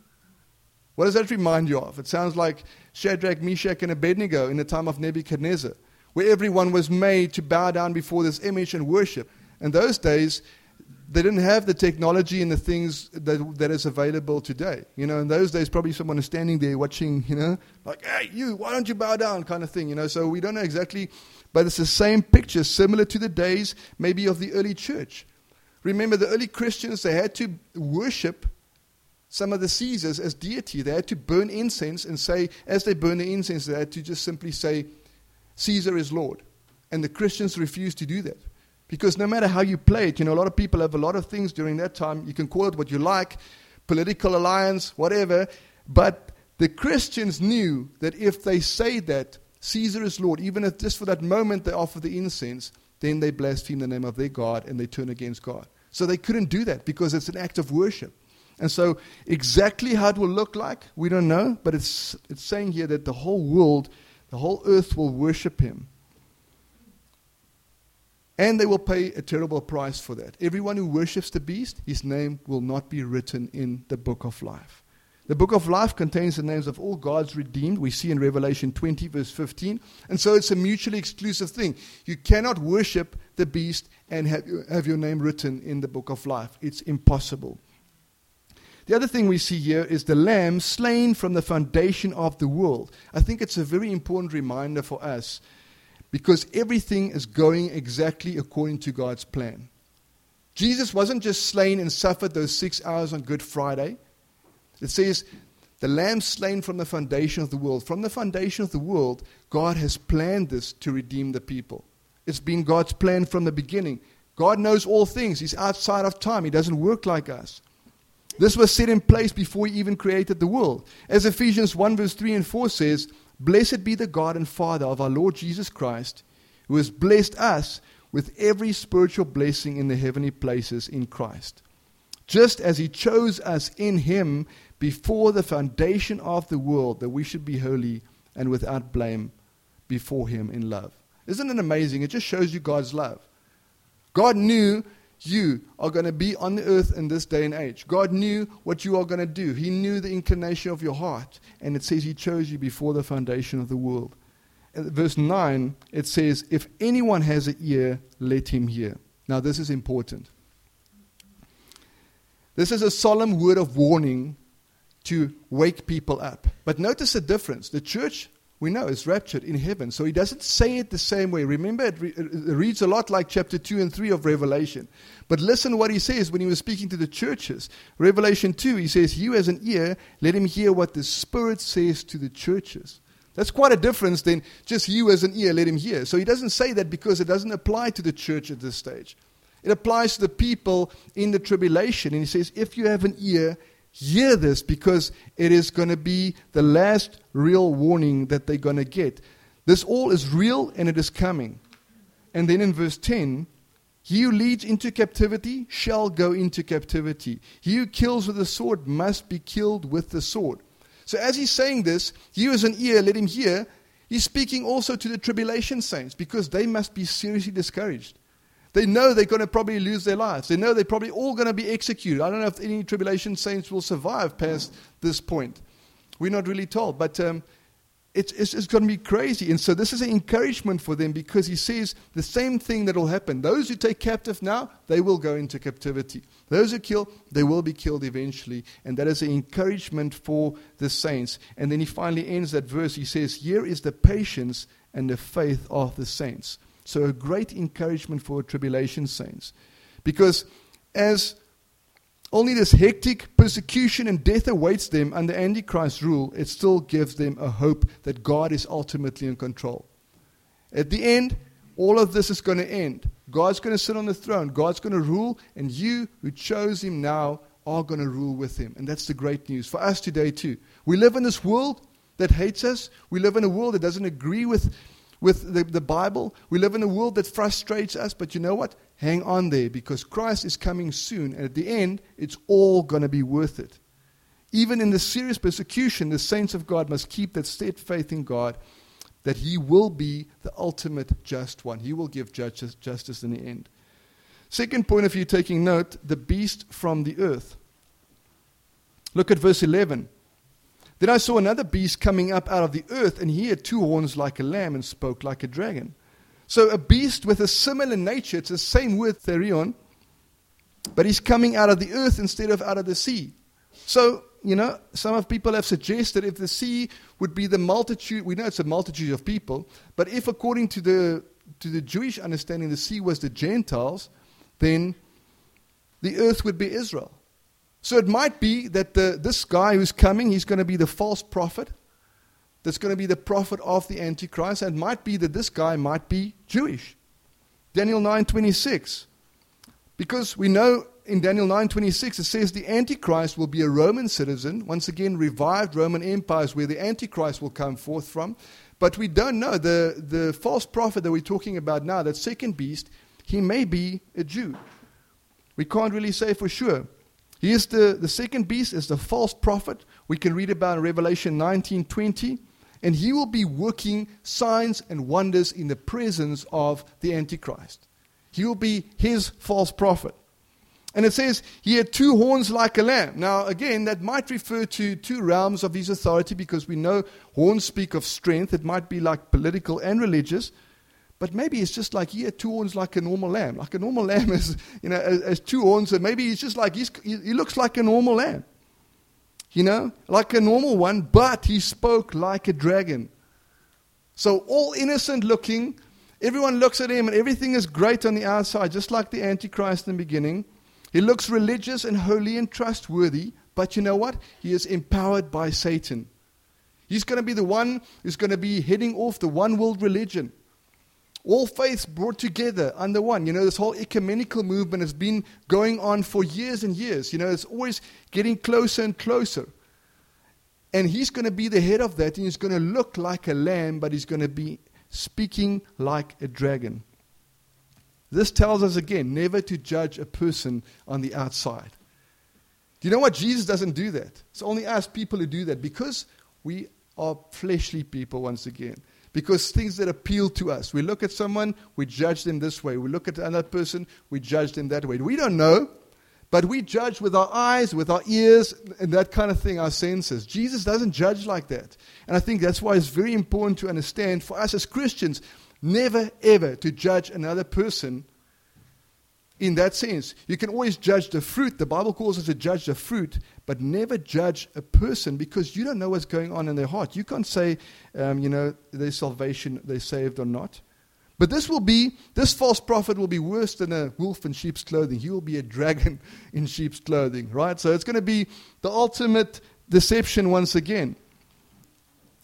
What does that remind you of? It sounds like Shadrach, Meshach, and Abednego in the time of Nebuchadnezzar, where everyone was made to bow down before this image and worship. In those days, they didn't have the technology and the things that that is available today. You know, in those days, probably someone is standing there watching, you know, like, hey, you, why don't you bow down, kind of thing, you know. So we don't know exactly, but it's the same picture, similar to the days maybe of the early church. Remember, the early Christians, they had to worship some of the Caesars as deity. They had to burn incense and say, as they burn the incense, they had to just simply say, Caesar is Lord. And the Christians refused to do that. Because no matter how you play it, you know, a lot of people have a lot of things during that time. You can call it what you like, political alliance, whatever. But the Christians knew that if they say that Caesar is Lord, even if just for that moment they offer the incense, then they blaspheme the name of their God and they turn against God. So they couldn't do that because it's an act of worship. And so exactly how it will look like, we don't know. But it's it's saying here that the whole world, the whole earth will worship him. And they will pay a terrible price for that. Everyone who worships the beast, his name will not be written in the book of life. The book of life contains the names of all God's redeemed. We see in Revelation twenty, verse fifteen. And so it's a mutually exclusive thing. You cannot worship the beast and have, have your name written in the book of life. It's impossible. The other thing we see here is the Lamb slain from the foundation of the world. I think it's a very important reminder for us, because everything is going exactly according to God's plan. Jesus wasn't just slain and suffered those six hours on Good Friday. It says, the Lamb slain from the foundation of the world. From the foundation of the world, God has planned this to redeem the people. It's been God's plan from the beginning. God knows all things. He's outside of time. He doesn't work like us. This was set in place before he even created the world. As Ephesians one, verse three and four says, blessed be the God and Father of our Lord Jesus Christ, who has blessed us with every spiritual blessing in the heavenly places in Christ, just as he chose us in him before the foundation of the world, that we should be holy and without blame before him in love. Isn't it amazing? It just shows you God's love. God knew you are going to be on the earth in this day and age. God knew what you are going to do. He knew the inclination of your heart. And it says he chose you before the foundation of the world. And verse nine, it says, if anyone has an ear, let him hear. Now this is important. This is a solemn word of warning to wake people up. But notice the difference. The church, we know, is raptured in heaven. So he doesn't say it the same way. Remember, it, re- it reads a lot like chapter two and three of Revelation. But listen what he says when he was speaking to the churches. Revelation two, he says, he who has an ear, let him hear what the Spirit says to the churches. That's quite a difference than just he who has an ear, let him hear. So he doesn't say that because it doesn't apply to the church at this stage. It applies to the people in the tribulation. And he says, if you have an ear, hear this, because it is going to be the last real warning that they're going to get. This all is real and it is coming. And then in verse ten, he who leads into captivity shall go into captivity. He who kills with the sword must be killed with the sword. So as he's saying this, he who has an ear, let him hear. He's speaking also to the tribulation saints, because they must be seriously discouraged. They know they're going to probably lose their lives. They know they're probably all going to be executed. I don't know if any tribulation saints will survive past this point. We're not really told. But um, it's, it's, it's going to be crazy. And so this is an encouragement for them, because he says the same thing that will happen. Those who take captive now, they will go into captivity. Those who kill, they will be killed eventually. And that is an encouragement for the saints. And then he finally ends that verse. He says, here is the patience and the faith of the saints. So a great encouragement for tribulation saints. Because as only this hectic persecution and death awaits them under Antichrist's rule, it still gives them a hope that God is ultimately in control. At the end, all of this is going to end. God's going to sit on the throne. God's going to rule, and you who chose him now are going to rule with him. And that's the great news for us today too. We live in this world that hates us. We live in a world that doesn't agree with With the, the Bible. We live in a world that frustrates us, but you know what? Hang on there, because Christ is coming soon, and at the end, it's all going to be worth it. Even in the serious persecution, the saints of God must keep that stead faith in God, that he will be the ultimate just one. He will give justice, justice in the end. Second point, if you're taking note, the beast from the earth. Look at verse eleven. Then I saw another beast coming up out of the earth, and he had two horns like a lamb and spoke like a dragon. So a beast with a similar nature, it's the same word, therion, but he's coming out of the earth instead of out of the sea. So, you know, some of people have suggested if the sea would be the multitude, we know it's a multitude of people, but if according to the to the Jewish understanding the sea was the Gentiles, then the earth would be Israel. So it might be that the, this guy who's coming, he's going to be the false prophet. That's going to be the prophet of the Antichrist. And it might be that this guy might be Jewish. Daniel nine twenty-six. Because we know in Daniel nine twenty-six it says the Antichrist will be a Roman citizen. Once again, revived Roman Empire is where the Antichrist will come forth from. But we don't know. The, the false prophet that we're talking about now, that second beast, he may be a Jew. We can't really say for sure. He is the, the second beast is the false prophet. We can read about in Revelation nineteen twenty. And he will be working signs and wonders in the presence of the Antichrist. He will be his false prophet. And it says, he had two horns like a lamb. Now, again, that might refer to two realms of his authority, because we know horns speak of strength. It might be like political and religious. But maybe it's just like he had two horns like a normal lamb. Like a normal lamb is, you know, has, has two horns. And maybe he's just like, he's, he looks like a normal lamb. You know, like a normal one, but he spoke like a dragon. So all innocent looking. Everyone looks at him and everything is great on the outside, just like the Antichrist in the beginning. He looks religious and holy and trustworthy. But you know what? He is empowered by Satan. He's going to be the one who's going to be heading off the one world religion. All faiths brought together under one. You know, this whole ecumenical movement has been going on for years and years. You know, it's always getting closer and closer. And he's going to be the head of that, and he's going to look like a lamb, but he's going to be speaking like a dragon. This tells us again, never to judge a person on the outside. Do you know what? Jesus doesn't do that. It's only us people who do that, because we are fleshly people once again. Because things that appeal to us. We look at someone, we judge them this way. We look at another person, we judge them that way. We don't know, but we judge with our eyes, with our ears, and that kind of thing, our senses. Jesus doesn't judge like that. And I think that's why it's very important to understand for us as Christians, never ever to judge another person in that sense. You can always judge the fruit. The Bible calls us to judge the fruit, but never judge a person, because you don't know what's going on in their heart. You can't say, um, you know, their salvation, they're saved or not. But this will be, this false prophet will be worse than a wolf in sheep's clothing. He will be a dragon in sheep's clothing, right? So it's going to be the ultimate deception once again.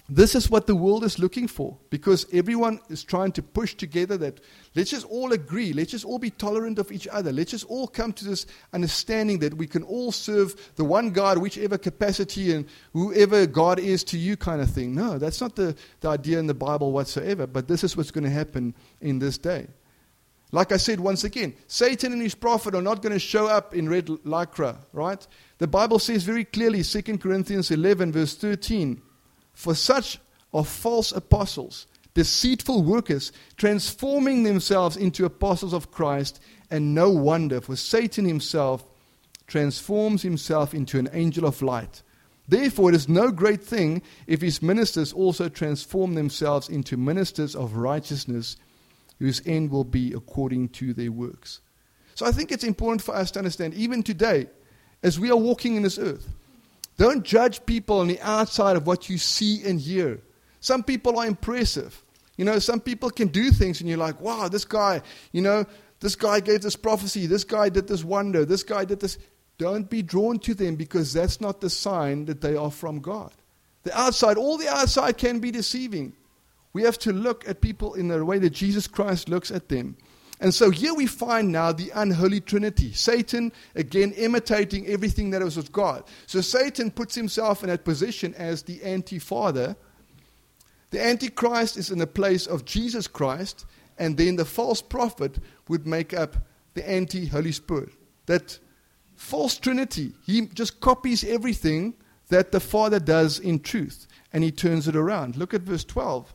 This is what the world is looking for, because everyone is trying to push together that let's just all agree, let's just all be tolerant of each other, let's just all come to this understanding that we can all serve the one God, whichever capacity and whoever God is to you kind of thing. No, that's not the, the idea in the Bible whatsoever, but this is what's going to happen in this day. Like I said once again, Satan and his prophet are not going to show up in red lycra, right? The Bible says very clearly, Second Corinthians eleven verse thirteen, for such are false apostles, deceitful workers, transforming themselves into apostles of Christ, and no wonder, for Satan himself transforms himself into an angel of light. Therefore, it is no great thing if his ministers also transform themselves into ministers of righteousness, whose end will be according to their works. So I think it's important for us to understand, even today, as we are walking in this earth, don't judge people on the outside of what you see and hear. Some people are impressive. You know, some people can do things and you're like, wow, this guy, you know, this guy gave this prophecy, this guy did this wonder, this guy did this. Don't be drawn to them, because that's not the sign that they are from God. The outside, all the outside can be deceiving. We have to look at people in the way that Jesus Christ looks at them. And so here we find now the unholy trinity. Satan, again, imitating everything that was of God. So Satan puts himself in that position as the anti-father. The Antichrist is in the place of Jesus Christ, and then the false prophet would make up the anti-Holy Spirit. That false trinity, he just copies everything that the Father does in truth, and he turns it around. Look at verse twelve.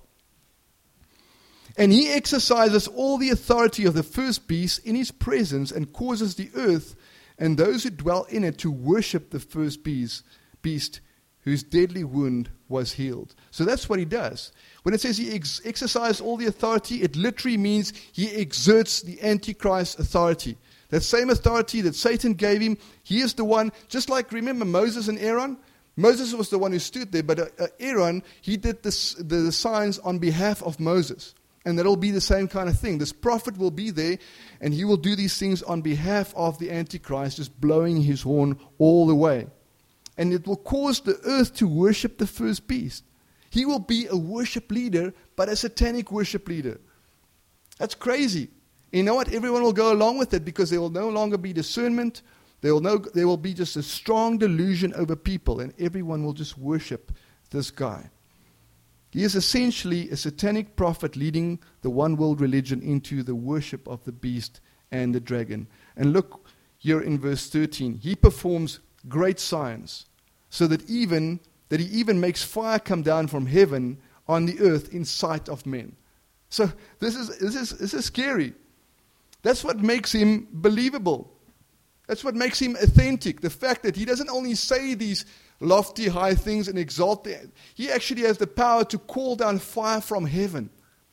And he exercises all the authority of the first beast in his presence, and causes the earth and those who dwell in it to worship the first beast, beast whose deadly wound was healed. So that's what he does. When it says he ex- exercised all the authority, it literally means he exerts the Antichrist authority. That same authority that Satan gave him, he is the one, just like, remember Moses and Aaron? Moses was the one who stood there, but uh, uh, Aaron, he did this, the, the signs on behalf of Moses. And that'll be the same kind of thing. This prophet will be there, and he will do these things on behalf of the Antichrist, just blowing his horn all the way. And it will cause the earth to worship the first beast. He will be a worship leader, but a satanic worship leader. That's crazy. You know what? Everyone will go along with it, because there will no longer be discernment. There will, no, there will be just a strong delusion over people, and everyone will just worship this guy. He is essentially a satanic prophet leading the one world religion into the worship of the beast and the dragon. And look here in verse thirteen. He performs great signs, so that even that he even makes fire come down from heaven on the earth in sight of men. So this is this is this is scary. That's what makes him believable. That's what makes him authentic. The fact that he doesn't only say these lofty, high things and exalt them. He actually has the power to call down fire from heaven.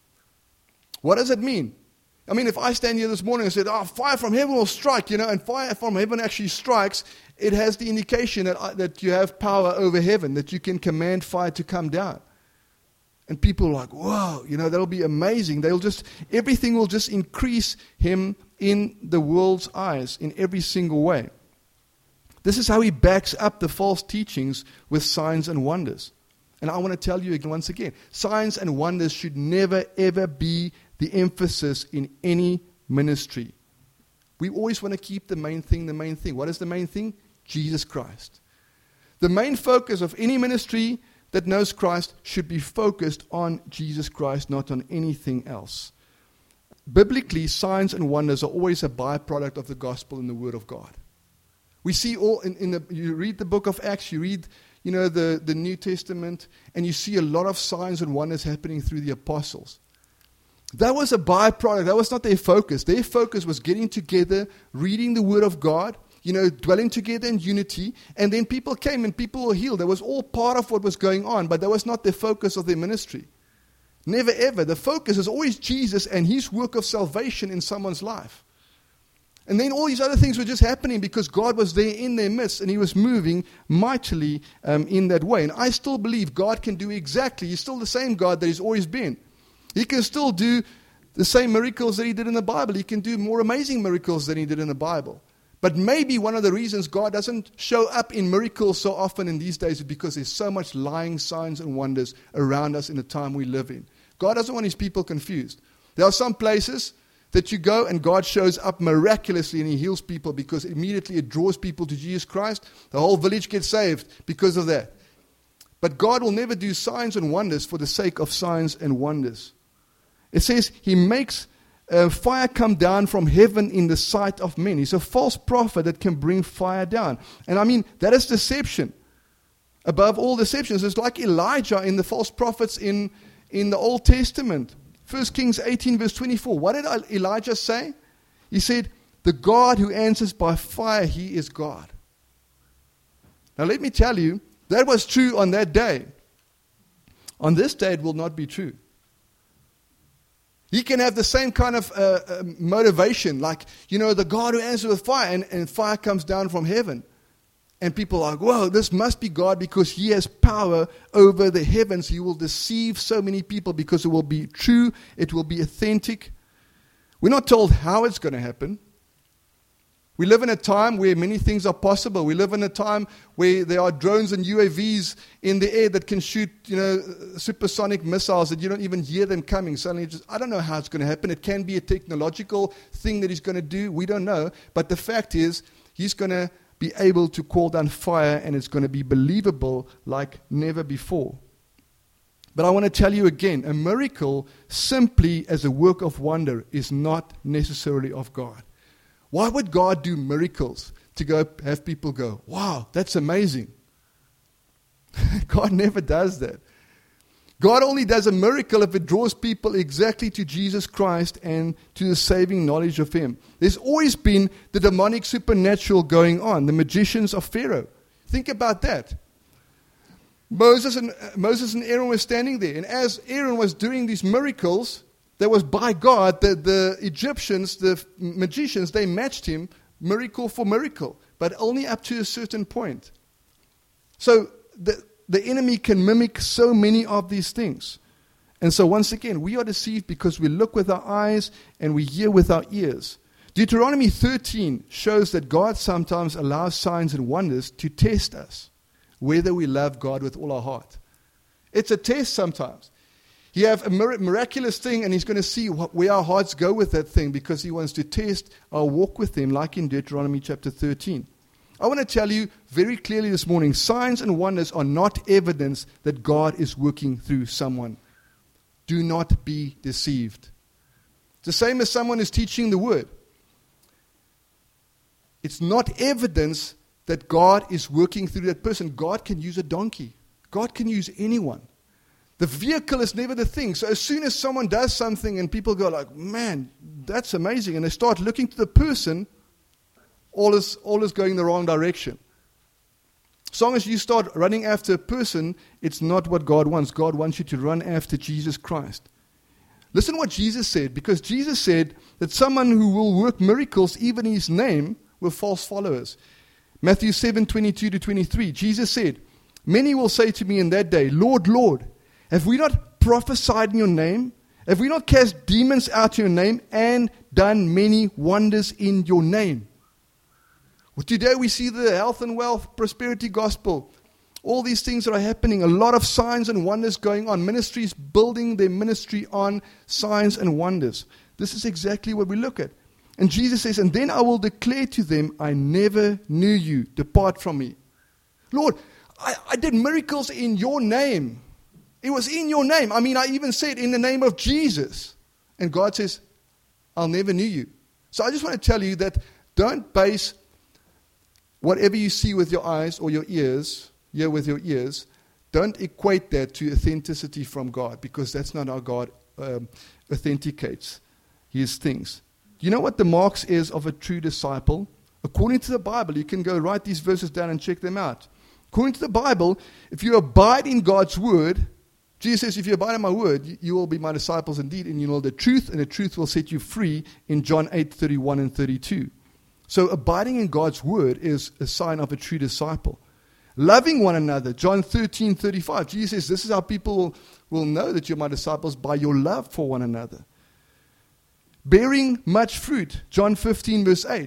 What does it mean? I mean, if I stand here this morning and said, oh, fire from heaven will strike, you know, and fire from heaven actually strikes, it has the indication that, uh, that you have power over heaven, that you can command fire to come down. And people are like, whoa, you know, that'll be amazing. They'll just, everything will just increase him in the world's eyes in every single way. This is how he backs up the false teachings with signs and wonders. And I want to tell you once again, signs and wonders should never, ever be the emphasis in any ministry. We always want to keep the main thing the main thing. What is the main thing? Jesus Christ. The main focus of any ministry that knows Christ should be focused on Jesus Christ, not on anything else. Biblically, signs and wonders are always a byproduct of the gospel and the word of God. We see all in, in the, you read the book of Acts, you read, you know, the, the New Testament, and you see a lot of signs and wonders happening through the apostles. That was a byproduct. That was not their focus. Their focus was getting together, reading the Word of God, you know, dwelling together in unity, and then people came and people were healed. That was all part of what was going on, but that was not the focus of their ministry. Never ever. The focus is always Jesus and His work of salvation in someone's life. And then all these other things were just happening because God was there in their midst and He was moving mightily um, in that way. And I still believe God can do exactly, He's still the same God that He's always been. He can still do the same miracles that He did in the Bible. He can do more amazing miracles than He did in the Bible. But maybe one of the reasons God doesn't show up in miracles so often in these days is because there's so much lying signs and wonders around us in the time we live in. God doesn't want his people confused. There are some places that you go and God shows up miraculously and he heals people because immediately it draws people to Jesus Christ. The whole village gets saved because of that. But God will never do signs and wonders for the sake of signs and wonders. It says he makes Uh, fire come down from heaven in the sight of men. He's a false prophet that can bring fire down. And I mean, that is deception. Above all deceptions, it's like Elijah in the false prophets in, in the Old Testament. First Kings eighteen verse twenty-four. What did Elijah say? He said, the God who answers by fire, he is God. Now let me tell you, that was true on that day. On this day, it will not be true. He can have the same kind of uh, uh, motivation, like, you know, the God who answers with fire, and, and fire comes down from heaven. And people are like, whoa, this must be God because he has power over the heavens. He will deceive so many people because it will be true, it will be authentic. We're not told how it's going to happen. We live in a time where many things are possible. We live in a time where there are drones and U A Vs in the air that can shoot, you know, supersonic missiles that you don't even hear them coming. Suddenly, just, I don't know how it's going to happen. It can be a technological thing that he's going to do. We don't know. But the fact is, he's going to be able to call down fire, and it's going to be believable like never before. But I want to tell you again, a miracle simply as a work of wonder is not necessarily of God. Why would God do miracles to go have people go, wow, that's amazing? God never does that. God only does a miracle if it draws people exactly to Jesus Christ and to the saving knowledge of him. There's always been the demonic supernatural going on, the magicians of Pharaoh. Think about that. Moses and, uh, Moses and Aaron were standing there, and as Aaron was doing these miracles, that was by God, the, the Egyptians, the magicians, they matched him miracle for miracle, but only up to a certain point. So the, the enemy can mimic so many of these things. And so once again, we are deceived because we look with our eyes and we hear with our ears. Deuteronomy thirteen shows that God sometimes allows signs and wonders to test us, whether we love God with all our heart. It's a test sometimes. You have a miraculous thing, and he's going to see what, where our hearts go with that thing because he wants to test our walk with him, like in Deuteronomy chapter thirteen. I want to tell you very clearly this morning, signs and wonders are not evidence that God is working through someone. Do not be deceived. It's the same as someone is teaching the word. It's not evidence that God is working through that person. God can use a donkey. God can use anyone. The vehicle is never the thing. So as soon as someone does something and people go like, man, that's amazing, and they start looking to the person, all is, all is going the wrong direction. As long as you start running after a person, it's not what God wants. God wants you to run after Jesus Christ. Listen what Jesus said, because Jesus said that someone who will work miracles, even in his name, were false followers. Matthew seven, twenty-two to twenty-three, Jesus said, many will say to me in that day, Lord, Lord, have we not prophesied in your name? Have we not cast demons out in your name and done many wonders in your name? Well, today we see the health and wealth, prosperity gospel. All these things that are happening, a lot of signs and wonders going on. Ministries building their ministry on signs and wonders. This is exactly what we look at. And Jesus says, and then I will declare to them, I never knew you. Depart from me. Lord, I, I did miracles in your name. It was in your name. I mean, I even said in the name of Jesus. And God says, I'll never knew you. So I just want to tell you that don't base whatever you see with your eyes or your ears, hear with your ears, don't equate that to authenticity from God, because that's not how God um, authenticates his things. Do you know what the marks is of a true disciple? According to the Bible, you can go write these verses down and check them out. According to the Bible, if you abide in God's word, Jesus says, if you abide in my word, you, you will be my disciples indeed, and you know the truth, and the truth will set you free in John eight, thirty-one and thirty-two. So abiding in God's word is a sign of a true disciple. Loving one another, John thirteen, thirty-five. Jesus says, this is how people will, will know that you're my disciples, by your love for one another. Bearing much fruit, John fifteen, verse eight.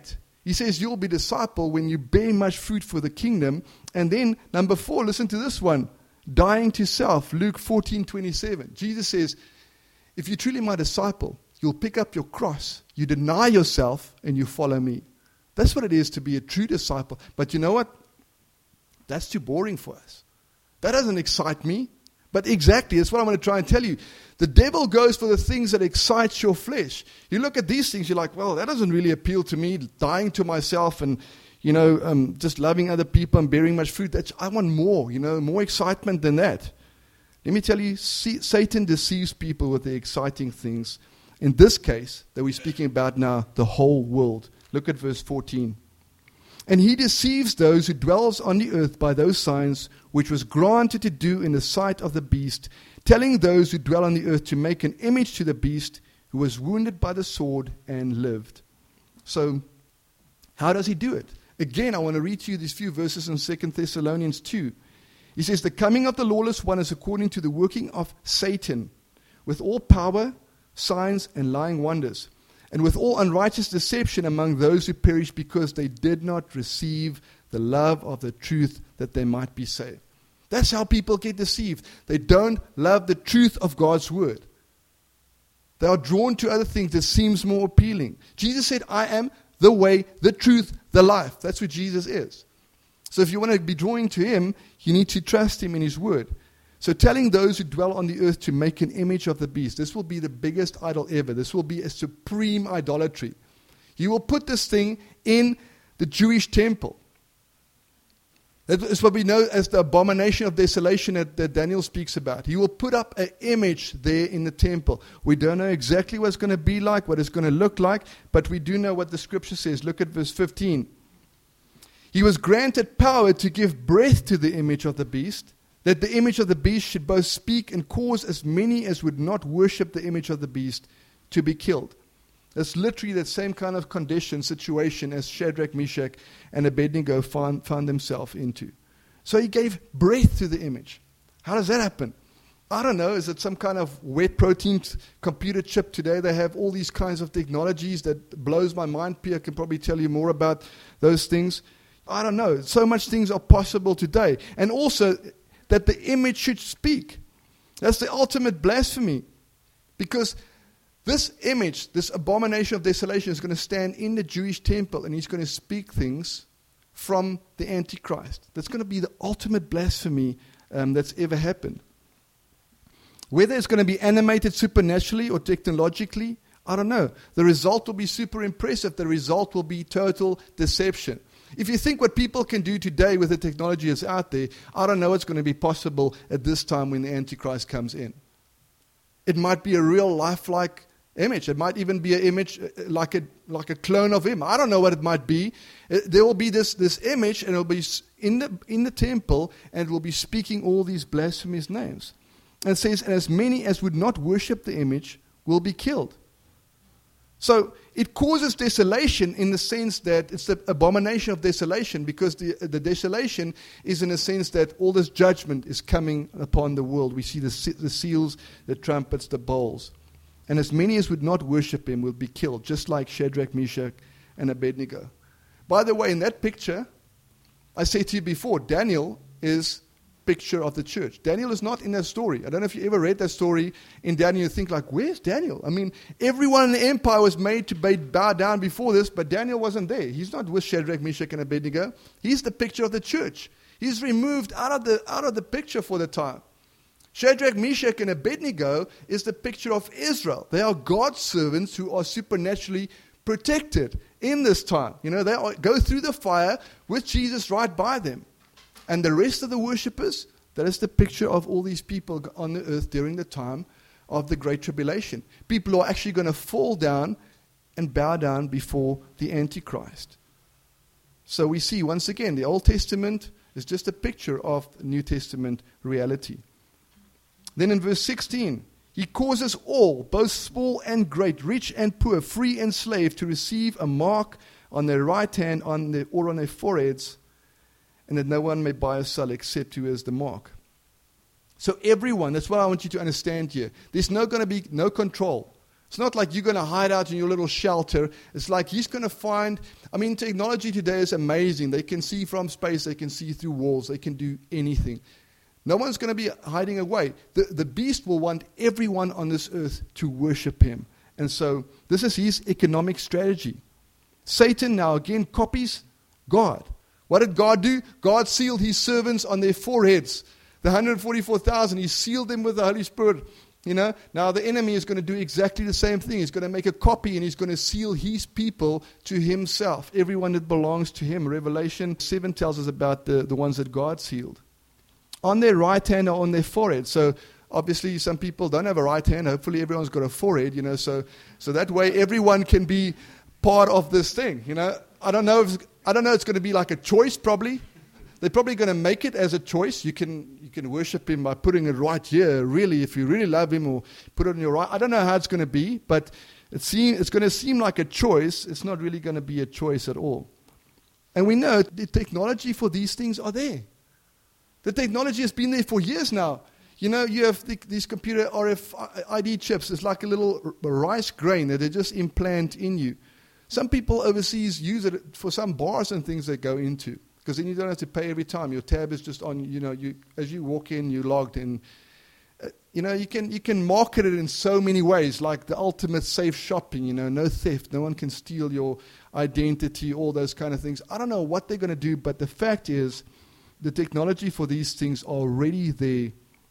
He says you'll be disciple when you bear much fruit for the kingdom. And then number four, listen to this one. Dying to self, Luke fourteen twenty-seven. Jesus says, if you're truly my disciple, you'll pick up your cross, you deny yourself, and you follow me. That's what it is to be a true disciple. But you know what? That's too boring for us. That doesn't excite me. But exactly, that's what I'm going to try and tell you. The devil goes for the things that excite your flesh. You look at these things, you're like, well, that doesn't really appeal to me, dying to myself and, you know, um, just loving other people and bearing much fruit. That's, I want more, you know, more excitement than that. Let me tell you, see, Satan deceives people with the exciting things. In this case that we're speaking about now, the whole world. Look at verse fourteen. And he deceives those who dwells on the earth by those signs which was granted to do in the sight of the beast, telling those who dwell on the earth to make an image to the beast who was wounded by the sword and lived. So, how does he do it? Again, I want to read to you these few verses in Second Thessalonians two. He says, the coming of the lawless one is according to the working of Satan, with all power, signs, and lying wonders, and with all unrighteous deception among those who perish because they did not receive the love of the truth that they might be saved. That's how people get deceived. They don't love the truth of God's word. They are drawn to other things that seems more appealing. Jesus said, I am the way, the truth, the life. That's what Jesus is. So if you want to be drawing to him, you need to trust him in his word. So telling those who dwell on the earth to make an image of the beast, this will be the biggest idol ever. This will be a supreme idolatry. You will put this thing in the Jewish temple. That is what we know as the abomination of desolation that, that Daniel speaks about. He will put up an image there in the temple. We don't know exactly what it's going to be like, what it's going to look like, but we do know what the scripture says. Look at verse fifteen. He was granted power to give breath to the image of the beast, that the image of the beast should both speak and cause as many as would not worship the image of the beast to be killed. It's literally that same kind of condition, situation as Shadrach, Meshach, and Abednego found, found themselves into. So he gave breath to the image. How does that happen? I don't know. Is it some kind of wet protein t- computer chip today? They have all these kinds of technologies that blows my mind. Pierre can probably tell you more about those things. I don't know. So much things are possible today. And also that the image should speak. That's the ultimate blasphemy. Because this image, this abomination of desolation is going to stand in the Jewish temple and he's going to speak things from the Antichrist. That's going to be the ultimate blasphemy um, that's ever happened. Whether it's going to be animated supernaturally or technologically, I don't know. The result will be super impressive. The result will be total deception. If you think what people can do today with the technology that's out there, I don't know what's going to be possible at this time when the Antichrist comes in. It might be a real lifelike image. It might even be an image like a like a clone of him. I don't know what it might be. There will be this, this image, and it will be in the in the temple, and it will be speaking all these blasphemous names. And it says, and as many as would not worship the image will be killed. So it causes desolation in the sense that it's the abomination of desolation, because the, the desolation is in a sense that all this judgment is coming upon the world. We see the, the seals, the trumpets, the bowls. And as many as would not worship him will be killed, just like Shadrach, Meshach, and Abednego. By the way, in that picture, I said to you before, Daniel is picture of the church. Daniel is not in that story. I don't know if you ever read that story in Daniel. You think like, where's Daniel? I mean, everyone in the empire was made to bow down before this, but Daniel wasn't there. He's not with Shadrach, Meshach, and Abednego. He's the picture of the church. He's removed out of the out of the picture for the time. Shadrach, Meshach, and Abednego is the picture of Israel. They are God's servants who are supernaturally protected in this time. You know, they are, go through the fire with Jesus right by them. And the rest of the worshippers, that is the picture of all these people on the earth during the time of the Great Tribulation. People who are actually going to fall down and bow down before the Antichrist. So we see, once again, the Old Testament is just a picture of New Testament reality. Then in verse sixteen, he causes all, both small and great, rich and poor, free and slave, to receive a mark on their right hand on their, or on their foreheads, and that no one may buy or sell except who has the mark. So everyone, that's what I want you to understand here. There's no going to be no control. It's not like you're going to hide out in your little shelter. It's like he's going to find, I mean, technology today is amazing. They can see from space. They can see through walls. They can do anything. No one's going to be hiding away. The, the beast will want everyone on this earth to worship him. And so this is his economic strategy. Satan now again copies God. What did God do? God sealed his servants on their foreheads. The one hundred forty-four thousand, he sealed them with the Holy Spirit. You know, now the enemy is going to do exactly the same thing. He's going to make a copy and he's going to seal his people to himself. Everyone that belongs to him. Revelation seven tells us about the, the ones that God sealed. On their right hand or on their forehead. So obviously some people don't have a right hand. Hopefully everyone's got a forehead, you know. So so that way everyone can be part of this thing, you know. I don't know if I don't know it's going to be like a choice probably. They're probably going to make it as a choice. You can you can worship him by putting it right here, really, if you really love him, or put it on your right. I don't know how it's going to be, but it seem, it's going to seem like a choice. It's not really going to be a choice at all. And we know the technology for these things are there. The technology has been there for years now. You know, you have the, these computer R F I D chips. It's like a little rice grain that they just implant in you. Some people overseas use it for some bars and things they go into, because then you don't have to pay every time. Your tab is just on, you know, you as you walk in, you're logged in. Uh, you know, you can you can market it in so many ways, like the ultimate safe shopping, you know, no theft, no one can steal your identity, all those kind of things. I don't know what they're going to do, but the fact is the technology for these things are already there.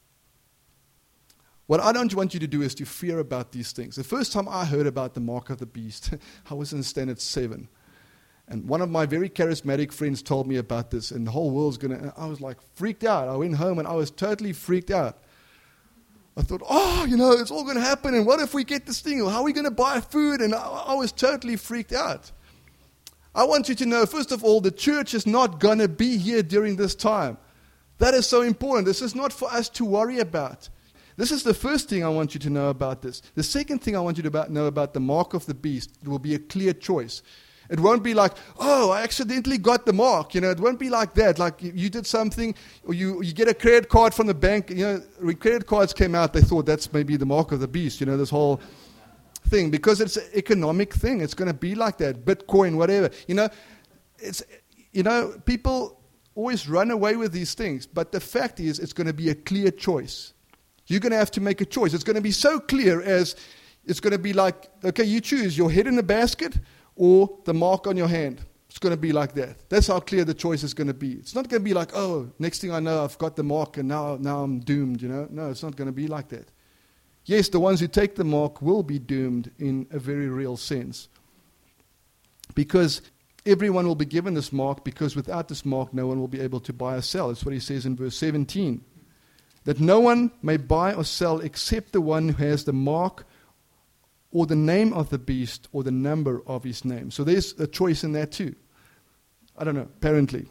What I don't want you to do is to fear about these things. The first time I heard about the mark of the beast, I was in standard seven. And one of my very charismatic friends told me about this, and the whole world's going to, I was like freaked out. I went home and I was totally freaked out. I thought, oh, you know, it's all going to happen, and what if we get this thing? Or how are we going to buy food? And I, I was totally freaked out. I want you to know, first of all, the church is not going to be here during this time. That is so important. This is not for us to worry about. This is the first thing I want you to know about this. The second thing I want you to about, know about the mark of the beast, it will be a clear choice. It won't be like, oh, I accidentally got the mark. You know, it won't be like that. Like you, you did something, or you, you get a credit card from the bank. You know, when credit cards came out, they thought that's maybe the mark of the beast, you know, this whole thing. Because it's an economic thing. It's going to be like that. Bitcoin, whatever. You know, it's, you know, people always run away with these things. But the fact is, it's going to be a clear choice. You're going to have to make a choice. It's going to be so clear as it's going to be like, okay, you choose your head in the basket or the mark on your hand. It's going to be like that. That's how clear the choice is going to be. It's not going to be like, oh, next thing I know, I've got the mark and now, now I'm doomed, you know. No, it's not going to be like that. Yes, the ones who take the mark will be doomed in a very real sense. Because everyone will be given this mark, because without this mark, no one will be able to buy or sell. That's what he says in verse seventeen. That no one may buy or sell except the one who has the mark or the name of the beast or the number of his name. So there's a choice in that too. I don't know, apparently.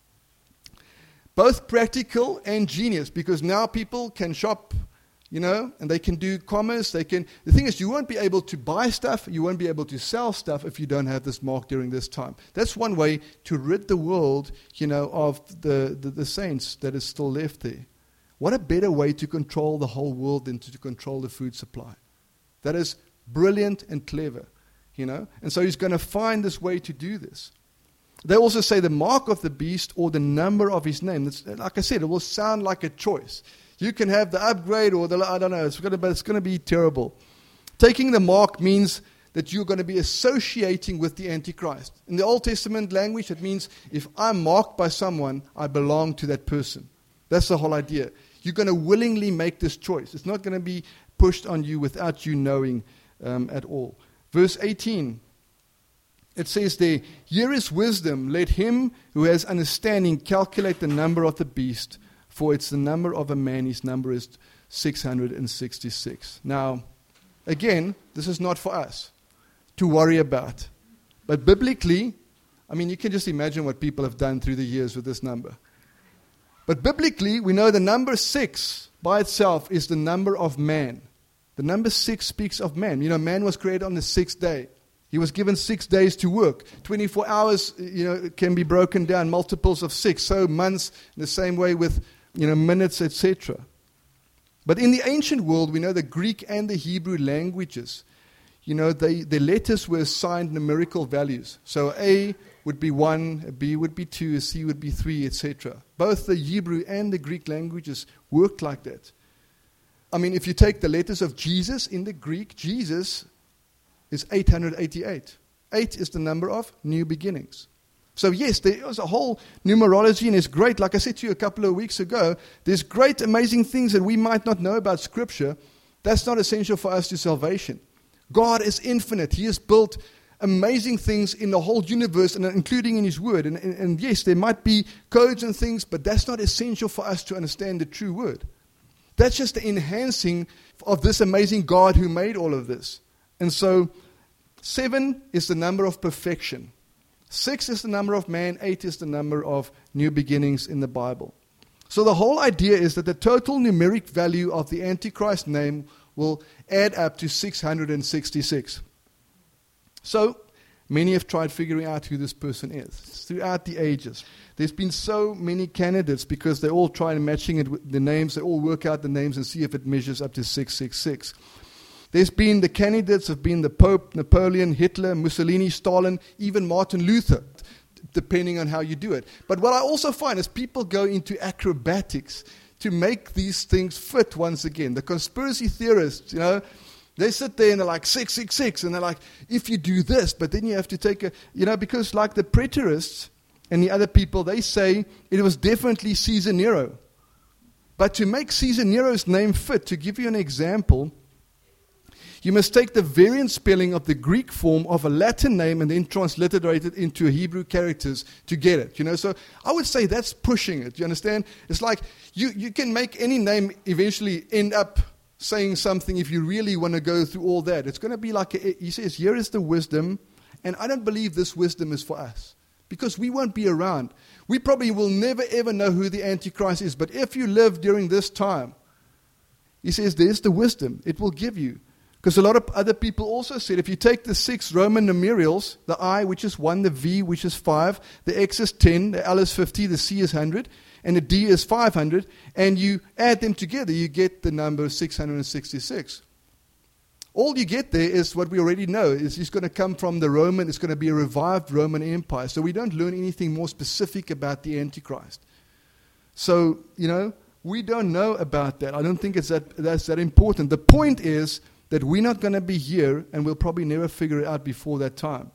Both practical and genius, because now people can shop, you know, and they can do commerce. They can. The thing is, you won't be able to buy stuff, you won't be able to sell stuff if you don't have this mark during this time. That's one way to rid the world, you know, of the, the, the saints that is still left there. What a better way to control the whole world than to control the food supply. That is brilliant and clever, you know. And so he's going to find this way to do this. They also say the mark of the beast or the number of his name. That's, like I said, it will sound like a choice. You can have the upgrade or the, I don't know, it's going to, but it's going to be terrible. Taking the mark means that you're going to be associating with the Antichrist. In the Old Testament language, it means if I'm marked by someone, I belong to that person. That's the whole idea. You're going to willingly make this choice. It's not going to be pushed on you without you knowing um, at all. Verse eighteen, it says there, here is wisdom. Let him who has understanding calculate the number of the beast, for it's the number of a man. His number is six hundred sixty-six. Now, again, this is not for us to worry about. But biblically, I mean, you can just imagine what people have done through the years with this number. But biblically, we know the number six by itself is the number of man. The number six speaks of man. You know, man was created on the sixth day. He was given six days to work. twenty-four hours, you know, can be broken down, multiples of six. So months, in the same way with, you know, minutes, et cetera. But in the ancient world, we know the Greek and the Hebrew languages you know, they, the letters were assigned numerical values. So A would be one, a B would be two, a C would be three, et cetera. Both the Hebrew and the Greek languages worked like that. I mean, if you take the letters of Jesus in the Greek, Jesus is eight hundred eighty-eight. Eight is the number of new beginnings. So yes, there is a whole numerology, and it's great. Like I said to you a couple of weeks ago, there's great, amazing things that we might not know about Scripture. That's not essential for us to salvation. God is infinite. He has built amazing things in the whole universe, and including in His Word. And, and, and yes, there might be codes and things, but that's not essential for us to understand the true Word. That's just the enhancing of this amazing God who made all of this. And so, seven is the number of perfection. Six is the number of man. Eight is the number of new beginnings in the Bible. So the whole idea is that the total numeric value of the Antichrist name will add up to six hundred sixty-six. So, many have tried figuring out who this person is throughout the ages. There's been so many candidates because they all try matching it with the names. They all work out the names and see if it measures up to six six six. There's been the candidates have been the Pope, Napoleon, Hitler, Mussolini, Stalin, even Martin Luther, depending on how you do it. But what I also find is people go into acrobatics to make these things fit once again. The conspiracy theorists, you know, they sit there and they're like six six six, and they're like, if you do this, but then you have to take a, you know, because like the preterists and the other people, they say it was definitely Caesar Nero. But to make Caesar Nero's name fit, to give you an example, you must take the variant spelling of the Greek form of a Latin name and then transliterate it into Hebrew characters to get it. You know, so I would say that's pushing it. You understand? It's like you, you can make any name eventually end up saying something if you really want to go through all that. It's going to be like, a, he says, here is the wisdom, and I don't believe this wisdom is for us because we won't be around. We probably will never ever know who the Antichrist is, but if you live during this time, he says, there's the wisdom. It will give you. Because a lot of other people also said, if you take the six Roman numerals, the I, which is one, the V, which is five, the X is ten, the L is fifty, the C is one hundred, and the D is five hundred, and you add them together, you get the number six hundred sixty-six. All you get there is what we already know, is it's going to come from the Roman, it's going to be a revived Roman Empire. So we don't learn anything more specific about the Antichrist. So, you know, we don't know about that. I don't think it's that that's that important. The point is that we're not going to be here, and we'll probably never figure it out before that time.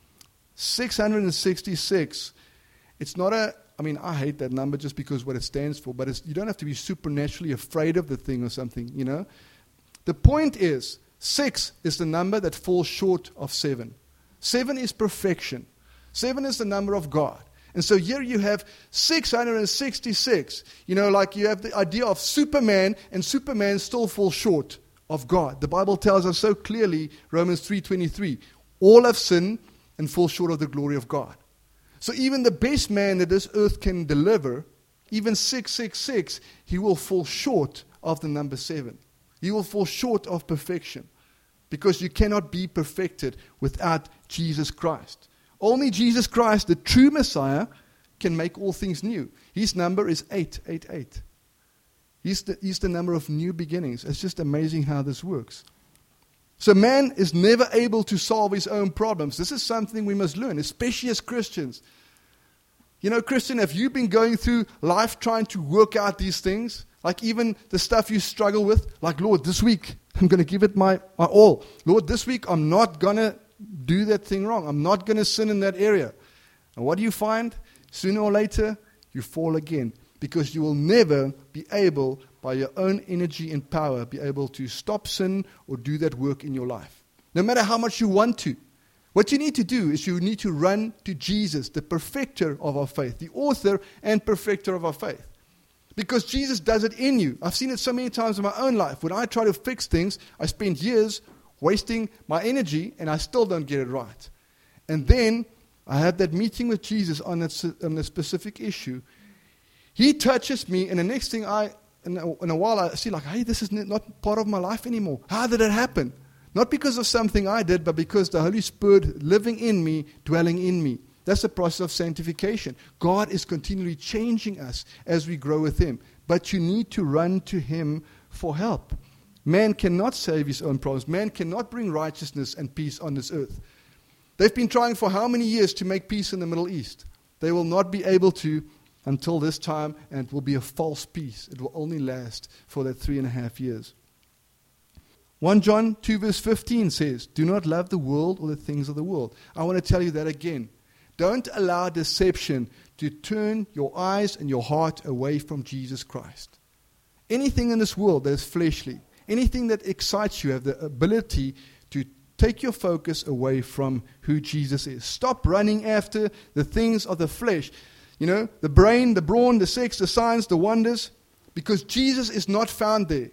six hundred sixty-six, it's not a, I mean, I hate that number just because what it stands for, but it's, you don't have to be supernaturally afraid of the thing or something, you know. The point is, six is the number that falls short of seven. Seven is perfection. Seven is the number of God. And so here you have six hundred sixty-six. You know, like you have the idea of Superman, and Superman still falls short of God. The Bible tells us so clearly, Romans three twenty-three, all have sinned and fall short of the glory of God. So even the best man that this earth can deliver, even six six six, he will fall short of the number seven. He will fall short of perfection because you cannot be perfected without Jesus Christ. Only Jesus Christ, the true Messiah, can make all things new. His number is eight eight eight. He's the, he's the number of new beginnings. It's just amazing how this works. So man is never able to solve his own problems. This is something we must learn, especially as Christians. You know, Christian, have you been going through life trying to work out these things? Like even the stuff you struggle with? Like, Lord, this week, I'm going to give it my, my all. Lord, this week, I'm not going to do that thing wrong. I'm not going to sin in that area. And what do you find? Sooner or later, you fall again. Because you will never be able, by your own energy and power, be able to stop sin or do that work in your life. No matter how much you want to. What you need to do is you need to run to Jesus, the perfecter of our faith, the author and perfecter of our faith. Because Jesus does it in you. I've seen it so many times in my own life. When I try to fix things, I spend years wasting my energy and I still don't get it right. And then I have that meeting with Jesus on that, on a specific issue. He touches me, and the next thing I, in a, in a while, I see like, hey, this is not part of my life anymore. How did it happen? Not because of something I did, but because the Holy Spirit living in me, dwelling in me. That's the process of sanctification. God is continually changing us as we grow with Him. But you need to run to Him for help. Man cannot save his own problems. Man cannot bring righteousness and peace on this earth. They've been trying for how many years to make peace in the Middle East? They will not be able to until this time, and it will be a false peace. It will only last for that three and a half years. First John two verse fifteen says, do not love the world or the things of the world. I want to tell you that again. Don't allow deception to turn your eyes and your heart away from Jesus Christ. Anything in this world that is fleshly, anything that excites you, have the ability to take your focus away from who Jesus is. Stop running after the things of the flesh. You know, the brain, the brawn, the sex, the signs, the wonders, because Jesus is not found there.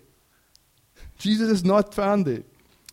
Jesus is not found there.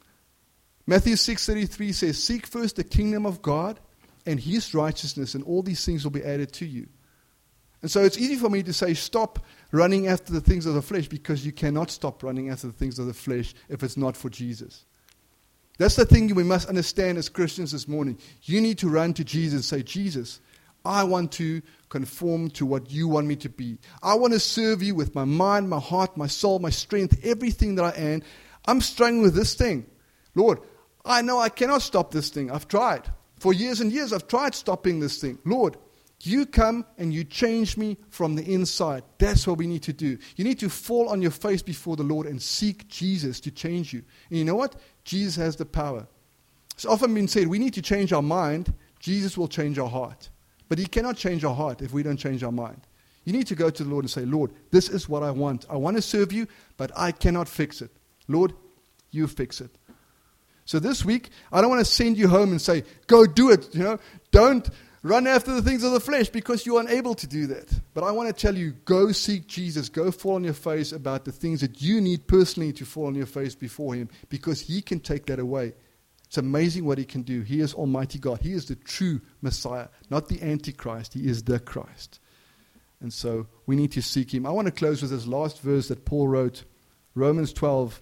Matthew six thirty-three says, seek first the kingdom of God and his righteousness, and all these things will be added to you. And so it's easy for me to say, stop running after the things of the flesh, because you cannot stop running after the things of the flesh if it's not for Jesus. That's the thing we must understand as Christians this morning. You need to run to Jesus and say, Jesus, I want to conform to what you want me to be. I want to serve you with my mind, my heart, my soul, my strength, everything that I am. I'm struggling with this thing. Lord, I know I cannot stop this thing. I've tried. For years and years, I've tried stopping this thing. Lord, you come and you change me from the inside. That's what we need to do. You need to fall on your face before the Lord and seek Jesus to change you. And you know what? Jesus has the power. It's often been said, we need to change our mind. Jesus will change our heart. But he cannot change our heart if we don't change our mind. You need to go to the Lord and say, Lord, this is what I want. I want to serve you, but I cannot fix it. Lord, you fix it. So this week, I don't want to send you home and say, go do it. You know, don't run after the things of the flesh, because you're unable to do that. But I want to tell you, go seek Jesus. Go fall on your face about the things that you need personally to fall on your face before him, because he can take that away. It's amazing what he can do. He is Almighty God. He is the true Messiah, not the Antichrist. He is the Christ. And so we need to seek him. I want to close with this last verse that Paul wrote, Romans twelve.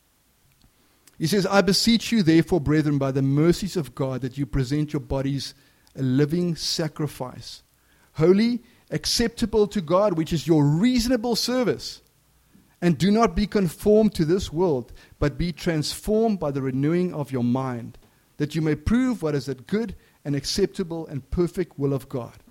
He says, I beseech you therefore, brethren, by the mercies of God, that you present your bodies a living sacrifice, holy, acceptable to God, which is your reasonable service. And do not be conformed to this world, but be transformed by the renewing of your mind, that you may prove what is that good and acceptable and perfect will of God.